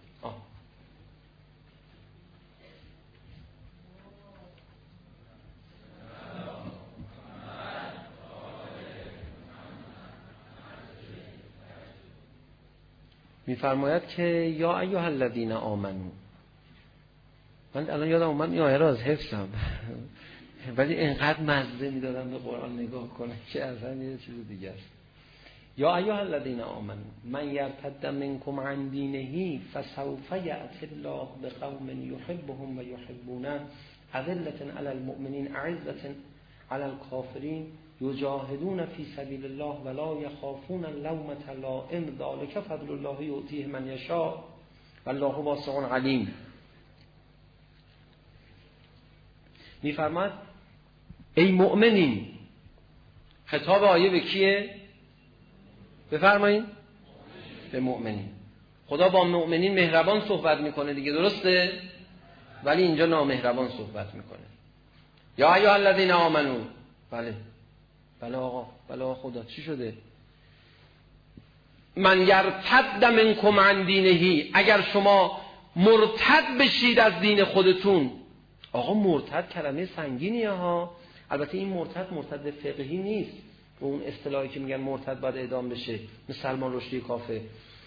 میفرماید که یا ایها الذین آمنو. من الان یادم اومد این آیه را از حفظم ولی اینقدر مزه میدادم به قرآن نگاه کنه که اصلا یه چیز دیگه است. یا ایها الذین آمنو من یرتد منکم عن دینه فسوف یأتی الله بقوم یحبهم و یحبونه اذلة علی المؤمنین اعزة علی الکافرین یجاهدون فی سبیل الله ولا یخافون لومة لائم ذلک فضل الله یؤتیه من یشاء والله واسع علیم. میفرماد ای مؤمنین. خطاب آیه به کیه؟ بفرمایید. به مؤمنین. خدا با مؤمنین مهربان صحبت میکنه دیگه، درسته؟ ولی اینجا نامهربان صحبت میکنه. یا ایها الذین آمنو. بله آقا، بله آقا خدا چی شده؟ من یرتد منکم عن دینه، اگر شما مرتد بشید از دین خودتون. آقا مرتد کلمه سنگینیه ها. البته این مرتد فقهی نیست، به اون اصطلاحی که میگن مرتد باید اعدام بشه، مثل سلمان رشدی کافه.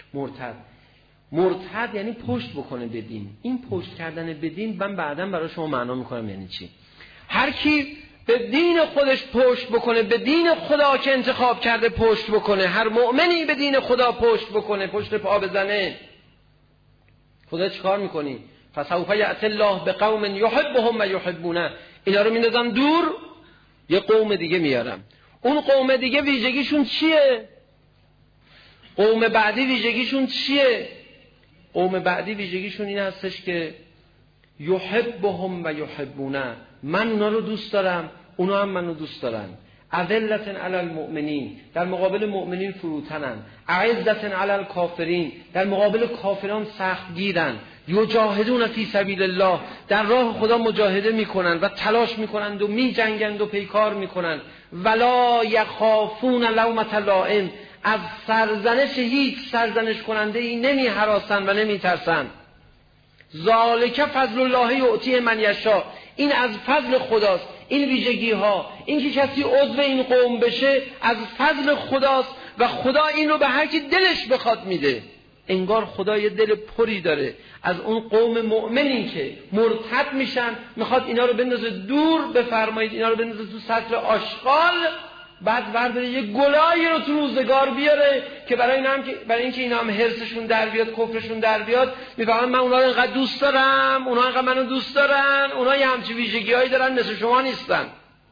مرتد یعنی پشت بکنه به دین. این پشت کردن به دین من بعداً برای شما معنا میکنم یعنی چی. هر کی به دین خودش پشت بکنه، به دین خدا که انتخاب کرده پشت بکنه، هر مؤمنی به دین خدا پشت بکنه، پشت پا بزنه، خدا چیکار میکنی؟ فسوف یأتی الله بقوم یحبهم و یحبونه. اینا رو میندازم دور، یه قوم دیگه میارم. اون قوم دیگه ویژگیشون چیه؟ قوم بعدی ویژگیشون چیه؟ قوم بعدی ویژگیشون این هستش که یحبهم و یحبونه، من اونا رو دوست دارم، اونا هم منو دوست دارن. اذلة علی المؤمنین، در مقابل مؤمنین فروتنن. اعزة علی الکافرین، در مقابل کافران سخت گیرن. یجاهدون فی سبیل الله، در راه خدا مجاهده میکنن و تلاش میکنند و میجنگند و پیکار میکنن. ولا یخافون لومة لائم، از سرزنش هیچ سرزنش کننده ای نمی هراسن و نمی ترسن. ذالک فضل الله یؤتیه من یشاء، این از فضل خداست. این ویژگی ها، این که کسی عضو این قوم بشه از فضل خداست و خدا این رو به هر کی دلش بخواد میده. انگار خدا یه دل پری داره از اون قوم مؤمنین که مرتد میشن، میخواد اینا رو بندازه دور. بفرمایید اینا رو بندازه تو سطل آشغال، بعد برداره یه گلایی رو تو روزگار بیاره که برای اینکه اینا هم حرصشون در بیاد، کفرشون در بیاد، میفهمن من اونا رو اینقدر دوست دارم، اونا اینقدر منو دوست دارن، اونا یه همچین ویژگی‌هایی دارن مثل شما نیستن.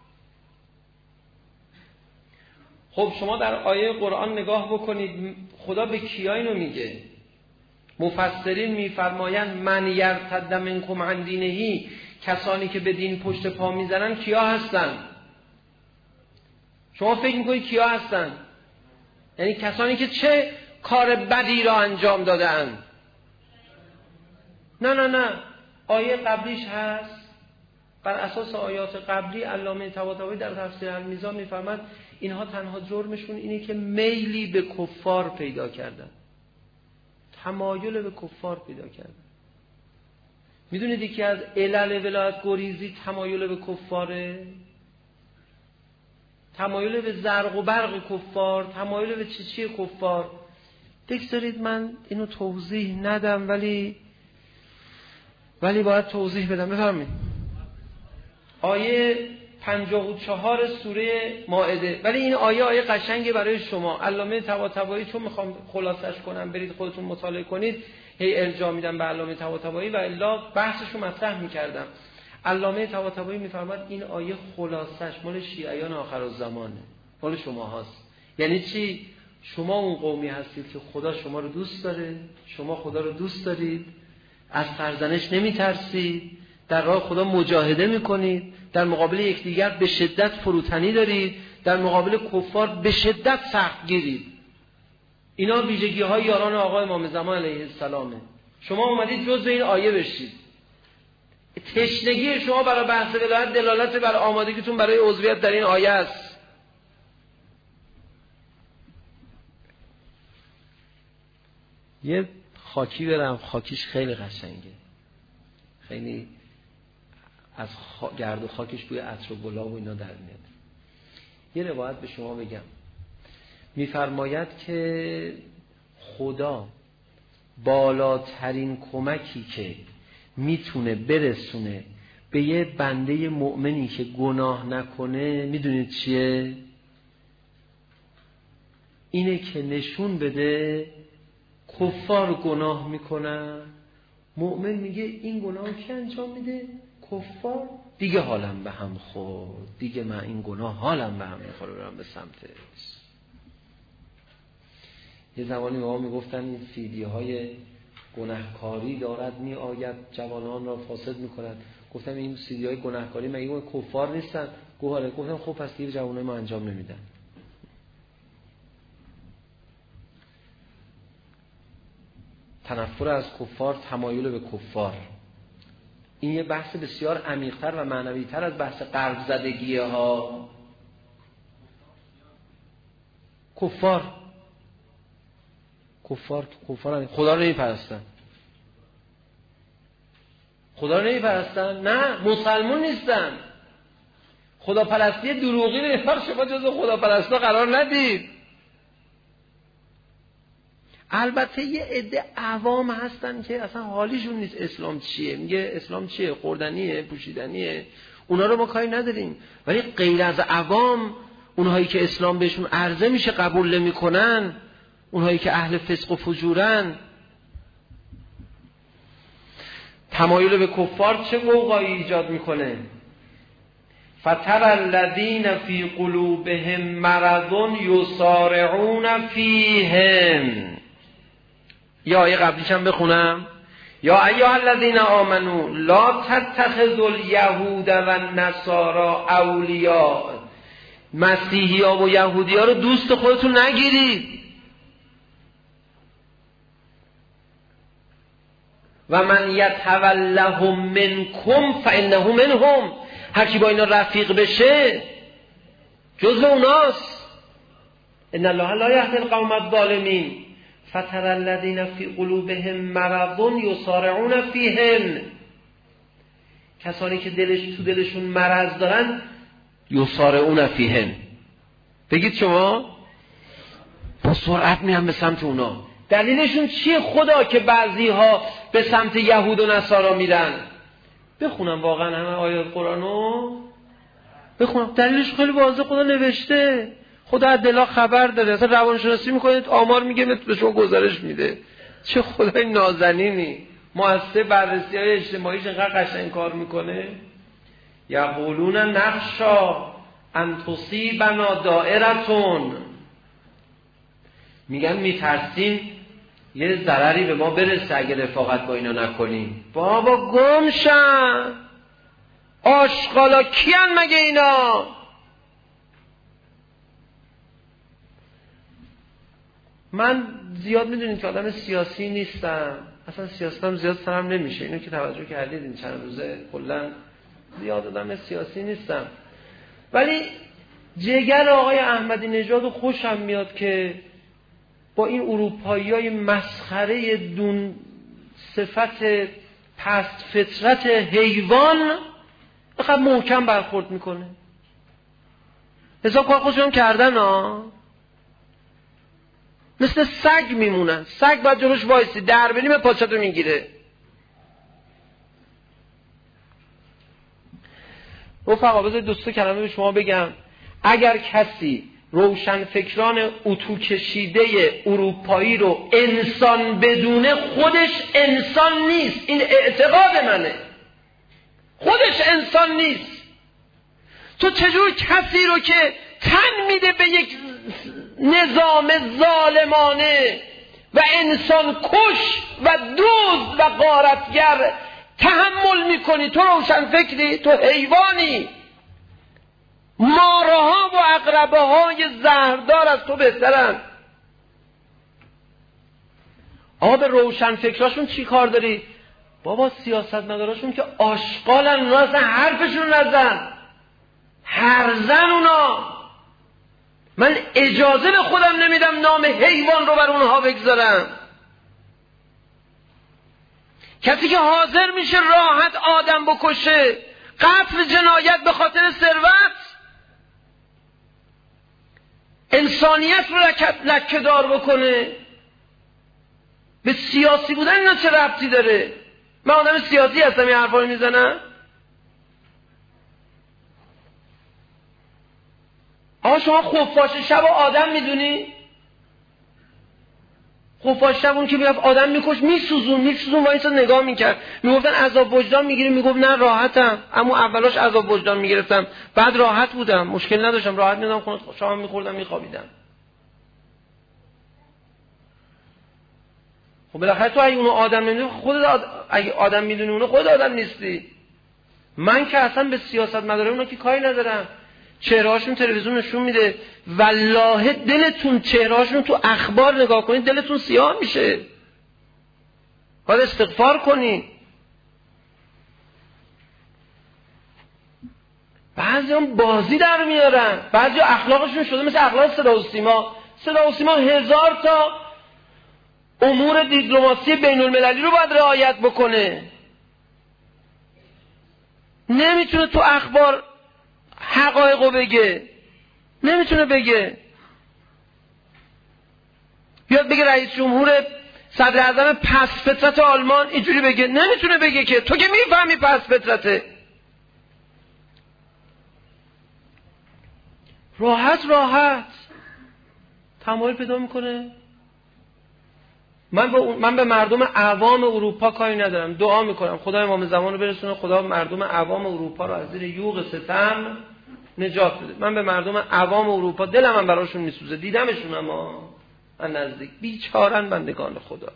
خب شما در آیه قرآن نگاه بکنید خدا به کیا اینو میگه. مفسرین میفرمایند من یرتد منکم عن دینه، کسانی که به دین پشت پا میزنن کیا هستن؟ شما فکر میکنید کیا هستن؟ یعنی کسانی که چه کار بدی را انجام دادن. نه آیه قبلیش هست. بر اساس آیات قبلی علامه طباطبایی در تفسیر المیزان میفرماد اینها تنها جرمشون اینه که میلی به کفار پیدا کردن، تمایل به کفار پیدا کردن. میدونید یکی از علل ولایت گریزی تمایل به کفاره، تمایل به زرق و برق کفار، تمایل به چی کفار. بگذارید من اینو توضیح ندم ولی باید توضیح بدم. بفرمایید. آیه 54 سوره مائده. ولی این آیه قشنگه برای شما. علامه طباطبایی، چون میخوام خلاصش کنم برید خودتون مطالعه کنید، هی ارجاع میدم به علامه طباطبایی و الا بحثشو مطرح میکردم. علامه طباطبایی میفرماد این آیه خلاصش مال شیعیان آخرالزمانه، مال شما هاست. یعنی چی؟ شما اون قومی هستید که خدا شما رو دوست داره، شما خدا رو دوست دارید، از سرزنش نمیترسید، در راه خدا مجاهده میکنید، در مقابل یکدیگر به شدت فروتنی دارید، در مقابل کفار به شدت سخت گیرید. اینا ویژگی های یاران آقا امام زمان علیه السلامه. شما اومدید جزء این آیه بشید. تشنگی شما برای بحث ولایت دلالت بر آمادگیتون برای عضویت در این آیه است. یه خاکی برم، خاکیش خیلی قشنگه، خیلی از گرد و خاکش بوی عطر و گلاب و اینا در میاد. یه روایت به شما بگم، میفرماید که خدا بالاترین کمکی که میتونه برسونه به یه بنده مؤمنی که گناه نکنه میدونید چیه؟ اینه که نشون بده کفار گناه میکنن، مؤمن میگه این گناه کی انجام میده؟ کفار. دیگه حالم به هم خورد، دیگه من این گناه حالم به هم میخوره برم به سمتش. یه زمانی ما میگفتن این سیدی های گناهکاری دارد می آید جوانان را فاسد میکند. گفتم این سیدی های گناهکاری مگه کفار نیستن؟ گفتم خب پس دیگه جوانای ما انجام نمیدن. تنفر از کفار، تمایل به کفار، این یه بحث بسیار عمیق‌تر و معنوی‌تر از بحث قلب زدگی ها. کفار خدا رو نمی‌پرستن. خدا رو نمی‌پرستن؟ نه، مسلمون نیستن. خداپرستی دروغی رو شما جزو خداپرستا قرار ندید. البته یه عده عوام هستن که اصلا حالیشون نیست اسلام چیه، میگه اسلام چیه، خوردنیه، پوشیدنیه، اونا رو ما کاری نداریم. ولی غیر از عوام، اونهایی که اسلام بهشون عرضه میشه قبول نمیکنن، اونهایی که اهل فسق و فجورن. تمایل به کفار چه قوقایی ایجاد میکنه؟ فتر الذین فی قلوبهم مرض یسارعون فیهم. یا آیه قبلیش هم بخونم، یا ایها الذین آمنو لا تتخذوا الیهود و النصارى اولیاء. مسیحی ها و یهودی ها رو دوست خودتون نگیرید. و من یتولهم منکم فانه منهم. هر کی با اینا رفیق بشه جزو اوناست. ان الله لا یهدی القوم الظالمین. فتر الذین فی قلوبهم مرض یسارعون فیهم. کسانی که تو دلشون مرض دارن، یسارعون فیهم. بگید شما، با سرعت میان به سمت اونا. دلیلشون چیه خدا که بعضی ها به سمت یهود و نصارا میرن؟ بخونم واقعا همه آیات قرآنو بخونم، دلیلش خیلی واضحه. خدا نوشته، خدا از دلا خبر داره. اصلا روانشناسی میکنید، آمار میگه، به شما گزارش میده. چه خدای نازنینی. مؤسسه بررسی های اجتماعیش اینقدر قشنگ کار میکنه. یقولون نخشا ان تصیبنا دائرتون. میگن میترسیم یه ضرری به ما برسه اگه رفاقت با اینا نکنیم. بابا گم شن، آشغالا کیان مگه اینا؟ من زیاد میدونید که آدم سیاسی نیستم، اصلا سیاستم زیاد سرم نمیشه، اینو که توجه کردید این چند روزه کلا زیاد آدم سیاسی نیستم. ولی جگر آقای احمدی نژاد خوشم میاد که با این اروپاییای مسخره دون صفت پست فطرت حیوان بخواد محکم برخورد میکنه. حساب کار خودشون کردن ها، مثل سگ میمونن. سگ باید جلوش وایسی، در بینیم پاچتو میگیره. رفقا بذارید دو سه کلمه به شما بگم. اگر کسی روشنفکران اتو کشیده اروپایی رو انسان بدونه، خودش انسان نیست. این اعتقاد منه، خودش انسان نیست. تو چجور کسی رو که تن میده به یک نظام ظالمانه و انسان کش و دوز و غارتگر تحمل میکنی؟ تو روشنفکری؟ تو حیوانی. مارها و عقربه های زهردار از تو بهترن. آقا به روشنفکراشون چی کار داری؟ بابا سیاستمداراشون که آشغالن، راست حرفشون نزن، هرزن اونا. من اجازه به خودم نمیدم نام حیوان رو بر اونها بگذارم. کسی که حاضر میشه راحت آدم بکشه، قتل، جنایت به خاطر ثروت، انسانیت رو لکه دار بکنه، به سیاسی بودن اینا چه ربطی داره؟ من آدم سیاسی هستم این حرفا رو میزنم؟ آقا شما خفاش شب آدم میدونی؟ خفاش شب اون که میرفت آدم میکش، میسوزون وایسا نگاه میکرد، میگفتن عذاب وجدان میگیری، میگفت نه راحتم. اما اولاش عذاب وجدان میگرفتم، بعد راحت بودم، مشکل نداشتم، راحت میدم خونه شام میخوردم میخوابیدم. خب بالاخره تو اگه اونو آدم نمیدونی، خودت اگه آدم میدونی اونو خودت آدم نیستی. من که اصلا به سیاست مداره اونا که کاری ندارم. چهرهاشون تلویزیون نشون میده، والله دلتون چهرهاشون تو اخبار نگاه کنید دلتون سیاه میشه، باید استغفار کنید. بعضی هم بازی در میارن، بعضی اخلاقشون شده مثل اخلاق صدا و سیما 1000 تا امور دیپلماسی بین المللی رو باید رعایت بکنه. نمیتونه تو اخبار حقایقو بگه، نمیتونه بگه. بیاد بگه رئیس جمهور صدر اعظم پس فطرت آلمان اینجوری بگه، نمیتونه بگه که تو که میفهمی پس فطرته. راحت تمایل پیدا میکنه. من به مردم عوام اروپا کاری ندارم، دعا میکنم خدا امام زمان رو برسونه، خدا مردم عوام اروپا رو از زیر یوغ ستم نجات بده. من به مردم عوام اروپا دلم هم براشون میسوزه، دیدمشون اما من نزدیک، بیچارن بندگان خدا،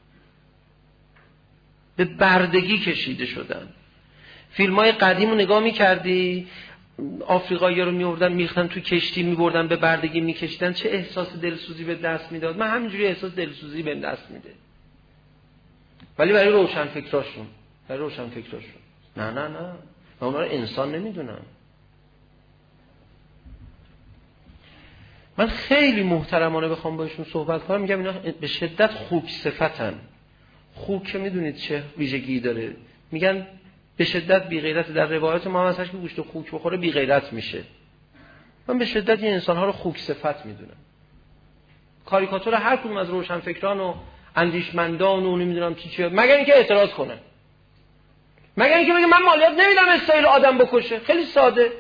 به بردگی کشیده شدن. فیلمای قدیم رو نگاه میکردی، آفریقایی رو میوردن میختن تو کشتی میبردن به بردگی میکشیدن، چه احساس دلسوزی به دست میداد. من همینجوری احساس دلسوزی به دست میده. ولی برای روشنفکراشون نه من اونا رو انسان نمیدونم. من خیلی محترمانه بخوام باشون صحبت کنم میگم اینا به شدت خوک صفتن. خوک که میدونید چه ویژگی داره، میگن به شدت بی غیرت. در روایت ما هم هست که گوشت خوک بخوره بی غیرت میشه. من به شدت این انسان ها رو خوک صفت میدونم. کاریکاتور هر کدوم از روشنفکران و اندیشمندان و نمیدونم چی مگر اینکه اعتراض کنه، مگر اینکه بگه من مالیات نمیدم اسرائیل آدم بکشه. خیلی ساده.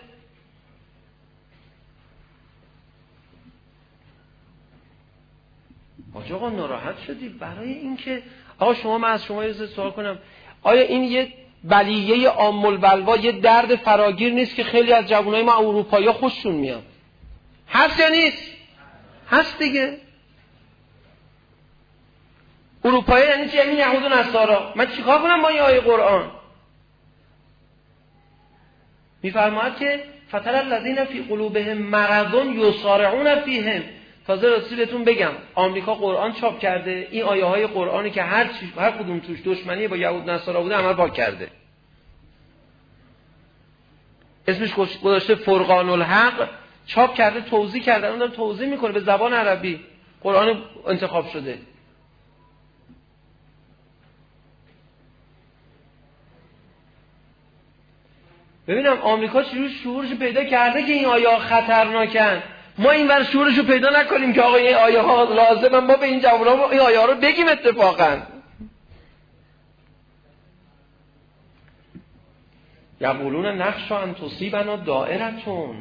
آقا ناراحت شدی برای اینکه آقا شما، من از شما یه سوال کنم، آیا این یه بلیه عام البلوا، یه درد فراگیر نیست که خیلی از جوانای ما اروپایی‌ها خوششون میاد؟ هست یا نیست؟ هست دیگه. اروپایی یعنی چی؟ یعنی یهود و نصارا. من چیکار کنم با این آیه قرآن؟ میفرماید که فتر الذین فی قلوبهم مرض یصارعون فیهم. تازه راستی بهتون بگم آمریکا قرآن چاپ کرده، این آیه های قرآنی که هر کدوم توش دشمنی با یهود نصارا بوده عمل پاک کرده. اسمش گذاشته فرقان الحق، چاپ کرده، توضیح کرده، اون داره توضیح میکنه به زبان عربی. قرآن انتخاب شده. ببینم آمریکا چجوری شعورش پیدا کرده که این آیه ها خطرناکن. ما این ور شعورش رو پیدا نکنیم که آقا این آیه ها لازمه، ما به این جوونا این آیه ها رو بگیم اتفاقا. یقولون نخشی ان تصیبنا دائرتون،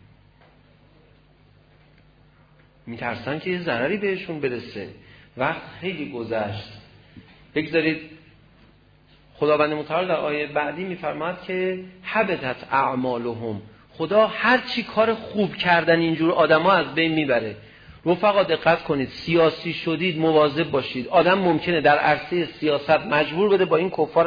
میترسن که یه ضرری بهشون برسه. وقت خیلی گذشت. بگذارید خداوند متعال در آیه بعدی میفرماد که حبطت اعمالهم، خدا هر چی کار خوب کردن اینجور آدما از بین میبره. رفقا دقت کنید، سیاسی شدید مواظب باشید. آدم ممکنه در عرصه سیاست مجبور باشه با این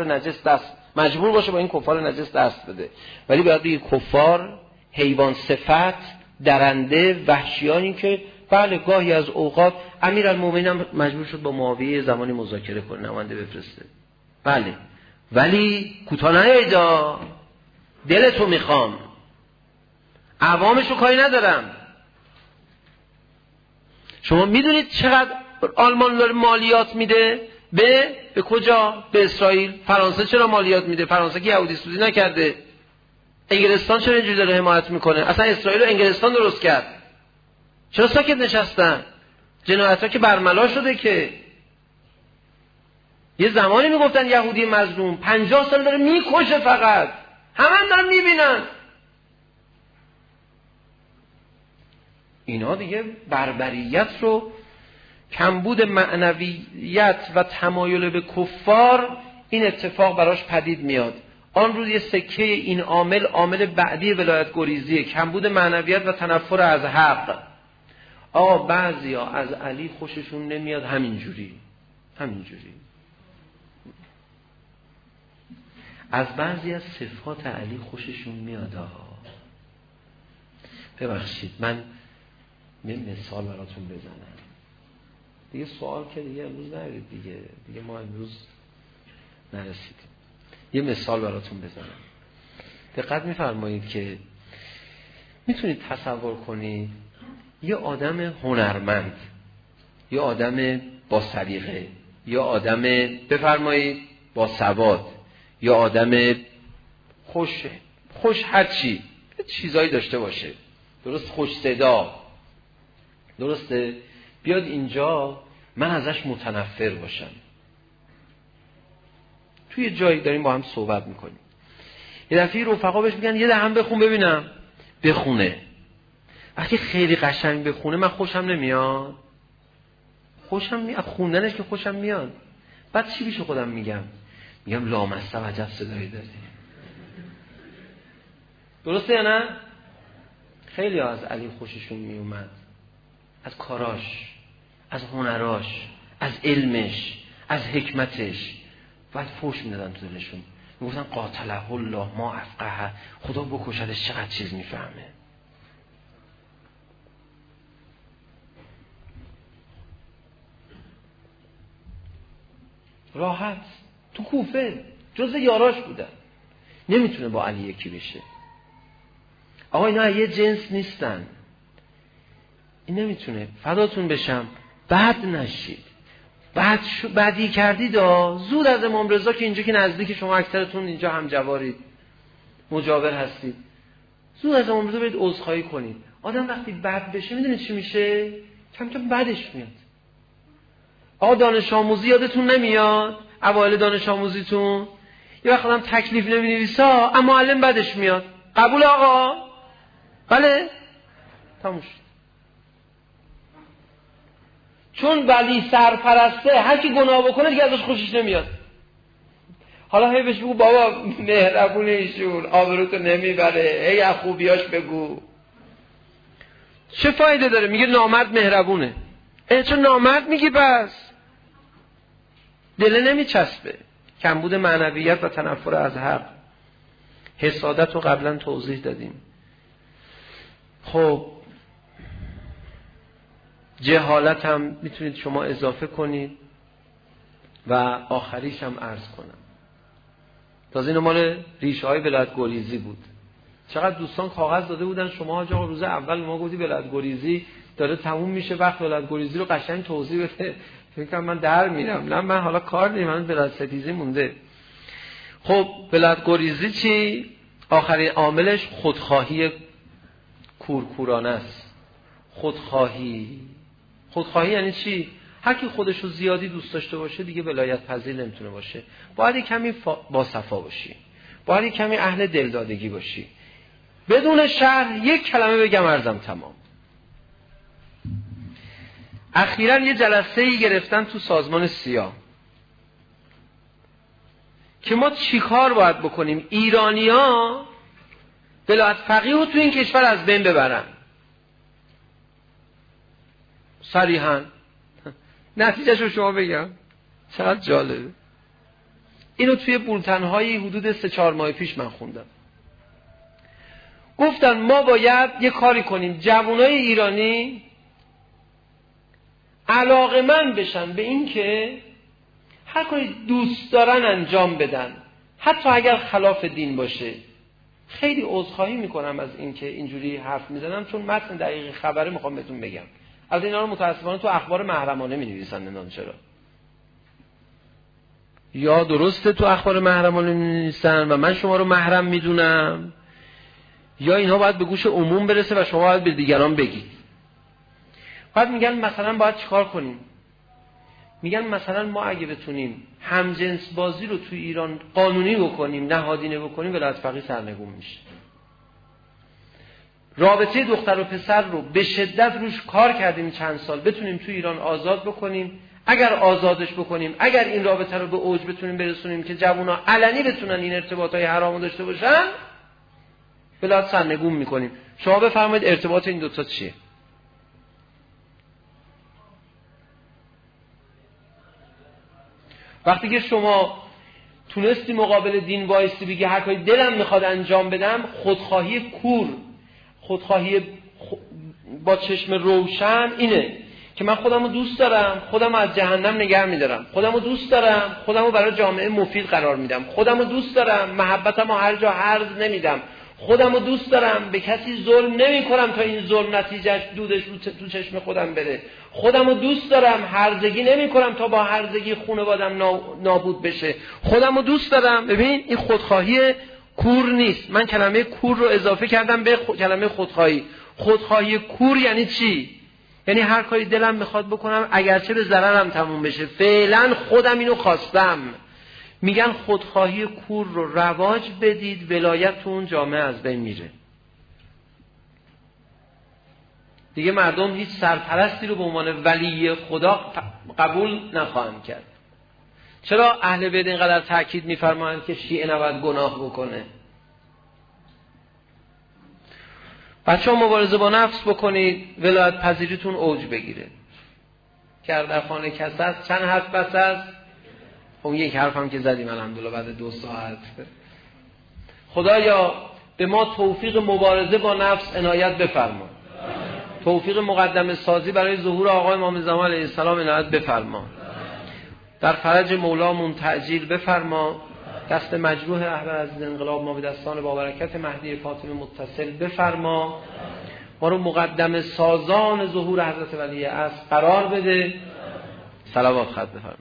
کفار نجس دست بده، ولی باید بگید کفار حیوان صفت، درنده، وحشیانی که بله گاهی از اوقات امیرالمومنین هم مجبور شد با معاویه زمانی مذاکره کنه، نماینده بفرسته، بله، ولی کوتاه نیایدا، دلتو میخوام، عوامشو کاری ندارم. شما میدونید چقدر آلمان داره مالیات میده به کجا؟ به اسرائیل. فرانسه چرا مالیات میده؟ فرانسه که یهودی سوزی نکرده. انگلستان چرا اینجوری داره حمایت میکنه؟ اصلا اسرائیل و انگلستان درست کرد. چرا ساکت نشستن؟ جنایت‌ها که برملا شده که. یه زمانی میگفتن یهودی مظلوم، 50 سال داره میکشه، فقط همه دارن میبینن. اینا دیگه بربریت رو، کمبود معنویت و تمایل به کفار، این اتفاق براش پدید میاد. آن روز یه سکه این عامل بعدی ولایت گریزیه، کمبود معنویت و تنفر از حق. آقا بعضیا از علی خوششون نمیاد، همینجوری از بعضی از صفات علی خوششون میاد. ببخشید من یه مثال براتون بزنم دیگه، سوال که دیگه امروز نرید دیگه ما امروز نرسیدیم. یه مثال براتون بزنم. دقت میفرمایید که میتونید تصور کنید یه آدم هنرمند، یه آدم با سلیقه، یه آدم بفرمایید با سواد، یه آدم خوش هرچی چیزایی داشته باشه، درست، خوش صدا، درسته، بیاد اینجا من ازش متنفر باشم. توی جایی داریم با هم صحبت میکنیم، یه دفعه رفقا بهش میگن یه دهم بخون ببینم، بخونه. وقتی خیلی قشنگ بخونه من خوشم نمیاد، خوندنش که خوشم میاد. بعد چی بیشو خودم میگم لامصب عجب صدایی داری. درسته یا نه؟ خیلی از علی خوششون میومد، از کاراش، از هنراش، از علمش، از حکمتش. بعد فوش میدادن تو دلشون، میگفتن قاتله الله ما افقه، خدا بکشدش چقدر چیز میفهمه. راحت تو کوفه جز یاراش بودن، نمیتونه با علی یکی بشه. آقا اینا یه جنس نیستن، این نمیتونه. فداتون بشم بد نشید، بعدی کردید زود از امام رضا که اینجا که نزدیک شما اکثرتون اینجا هم جوارید، مجاور هستید، زود از امام رضا برید عذرخواهی کنید. آدم وقتی بد بشه میدونید چی میشه؟ کم کم بدش میاد. آقا دانش آموزی یادتون نمیاد؟ اوایل دانش آموزیتون یه وقت آدم تکلیف نمی‌نویسه اما معلم بدش میاد. قبول آقا؟ بله؟ تموم شد. چون ولی سرپرسته، هر کی گناه بکنه دیگه ازش خوشش نمیاد. حالا هی بهش بگو بابا مهربونه ایشون، آبروتو نمیبره، هی از خوبیاش بگو. چه فایده داره؟ میگه نامرد مهربونه. چون نامرد میگی بس دله نمیچسبه. کمبود معنویت و تنفر از حق. حسادت رو قبلا توضیح دادیم. خب جهالت هم میتونید شما اضافه کنید و آخریش هم عرض کنم. تازه اینو مال ریشه های ولایت گریزی بود. چقدر دوستان کاغذ داده بودن شما آقا روز اول ما گفتی ولایت گریزی داره تموم میشه، وقت ولایت گریزی رو قشنگ توضیح بده. فکر کنم من در میرم. نه من حالا کار نیم، من ولایت ستیزی مونده. خب ولایت گریزی چی؟ آخرین عاملش خودخواهی کورکورانه است. خودخواهی یعنی چی؟ هر کی خودشو زیادی دوست داشته باشه دیگه ولایت پذیر نمیتونه باشه. باید کمی باصفا باشی، باید کمی اهل دلدادگی باشی. بدون شرح یک کلمه بگم عرضم تمام. اخیراً یه جلسه‌ای گرفتن تو سازمان سیا که ما چیکار باید بکنیم ایرانی‌ها ولایت فقیه رو تو این کشور از بین ببرن. صریحاً نتیجهش رو شما بگم، چقدر جالبه. اینو توی بولتن‌های حدود 3-4 ماه پیش من خوندم. گفتن ما باید یه کاری کنیم جوانای ایرانی علاقه‌مند بشن به این که هر کاری دوست دارن انجام بدن، حتی اگر خلاف دین باشه. خیلی عذرخواهی میکنم از این که اینجوری حرف میزنم، چون متن دقیق خبره میخوام بهتون بگم. از اینا رو متاسفانه تو اخبار محرمانه مینویسن، نمیدونم چرا. یا درسته تو اخبار محرمانه مینویسن و من شما رو محرم میدونم، یا اینها باید به گوش عموم برسه و شما باید به دیگران بگید. بعد میگن مثلا باید چیکار کنیم؟ میگن مثلا ما اگه بتونیم همجنس بازی رو تو ایران قانونی بکنیم، نهادینه بکنیم، ولایت فقیه سرنگون میشه. رابطه دختر و پسر رو به شدت روش کار کردیم چند سال، بتونیم تو ایران آزاد بکنیم. اگر آزادش بکنیم، اگر این رابطه رو به اوج بتونیم برسونیم که جوونا علنی بتونن این ارتباطای حرامو داشته باشن، ولایت سرنگون میکنیم. شما بفرمایید ارتباط این دوتا چیه؟ وقتی که شما تونستی مقابل دین وایسی بگی هر کاری دلم میخواد انجام بدم، خودخواهی کور، خودخواهی با چشم روشن اینه که من خودمو دوست دارم، خودمو از جهنم نگه میدارم، خودمو دوست دارم، خودمو برای جامعه مفید قرار میدم، خودمو دوست دارم، محبتمو هر جا هرز نمیدم، خودمو دوست دارم، به کسی ظلم نمی کنم تا این ظلم نتیجهش دودش تو چشم خودم بره، خودمو دوست دارم، هرزگی نمی کنم تا با هرزگی خانواده‌ام نابود بشه، خودمو دوست دارم. ببین این خودخواهی کور نیست. من کلمه کور رو اضافه کردم به کلمه خودخواهی. خودخواهی کور یعنی چی؟ یعنی هر کاری دلم میخواد بکنم اگرچه به ضررم تموم بشه، فعلا خودم اینو خواستم. میگن خودخواهی کور رو رواج بدید، ولایت تو اون جامعه از بین میره. دیگه مردم هیچ سرپرستی رو به عنوان ولی خدا قبول نخواهند کرد. چرا اهل بیت اینقدر تاکید میفرمایند که شیعه نباید گناه بکنه؟ بچه‌ها مبارزه با نفس بکنید، ولایت پذیریتون اوج بگیره. که در خانه کس است چند حرف بس است؟ اون یک حرف هم که زدیم الحمدلله بعد 2 ساعت. خدایا به ما توفیق مبارزه با نفس عنایت بفرما، توفیق مقدمه سازی برای ظهور آقای امام زمان علیه السلام عنایت بفرما، در فرج مولامون تعجیل بفرما، دست مجروح اهل از انقلاب ما به دستان با برکت مهدی فاطمه متصل بفرما، ما رو مقدمه سازان ظهور حضرت ولی عصر قرار بده. صلوات خط بفرما.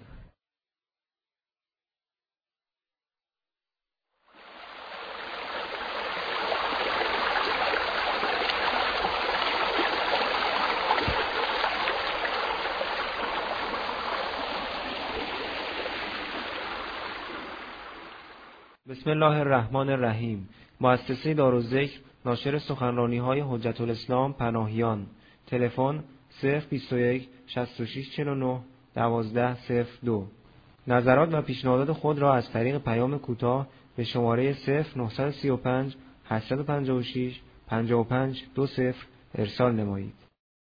بسم الله الرحمن الرحیم. مؤسسه دارالذکر ناشر سخنرانی‌های حجت الاسلام پناهیان. تلفن 021 6649 1202. نظرات و پیشنهادات خود را از طریق پیام کوتاه به شماره 0935 856 5520 ارسال نمایید.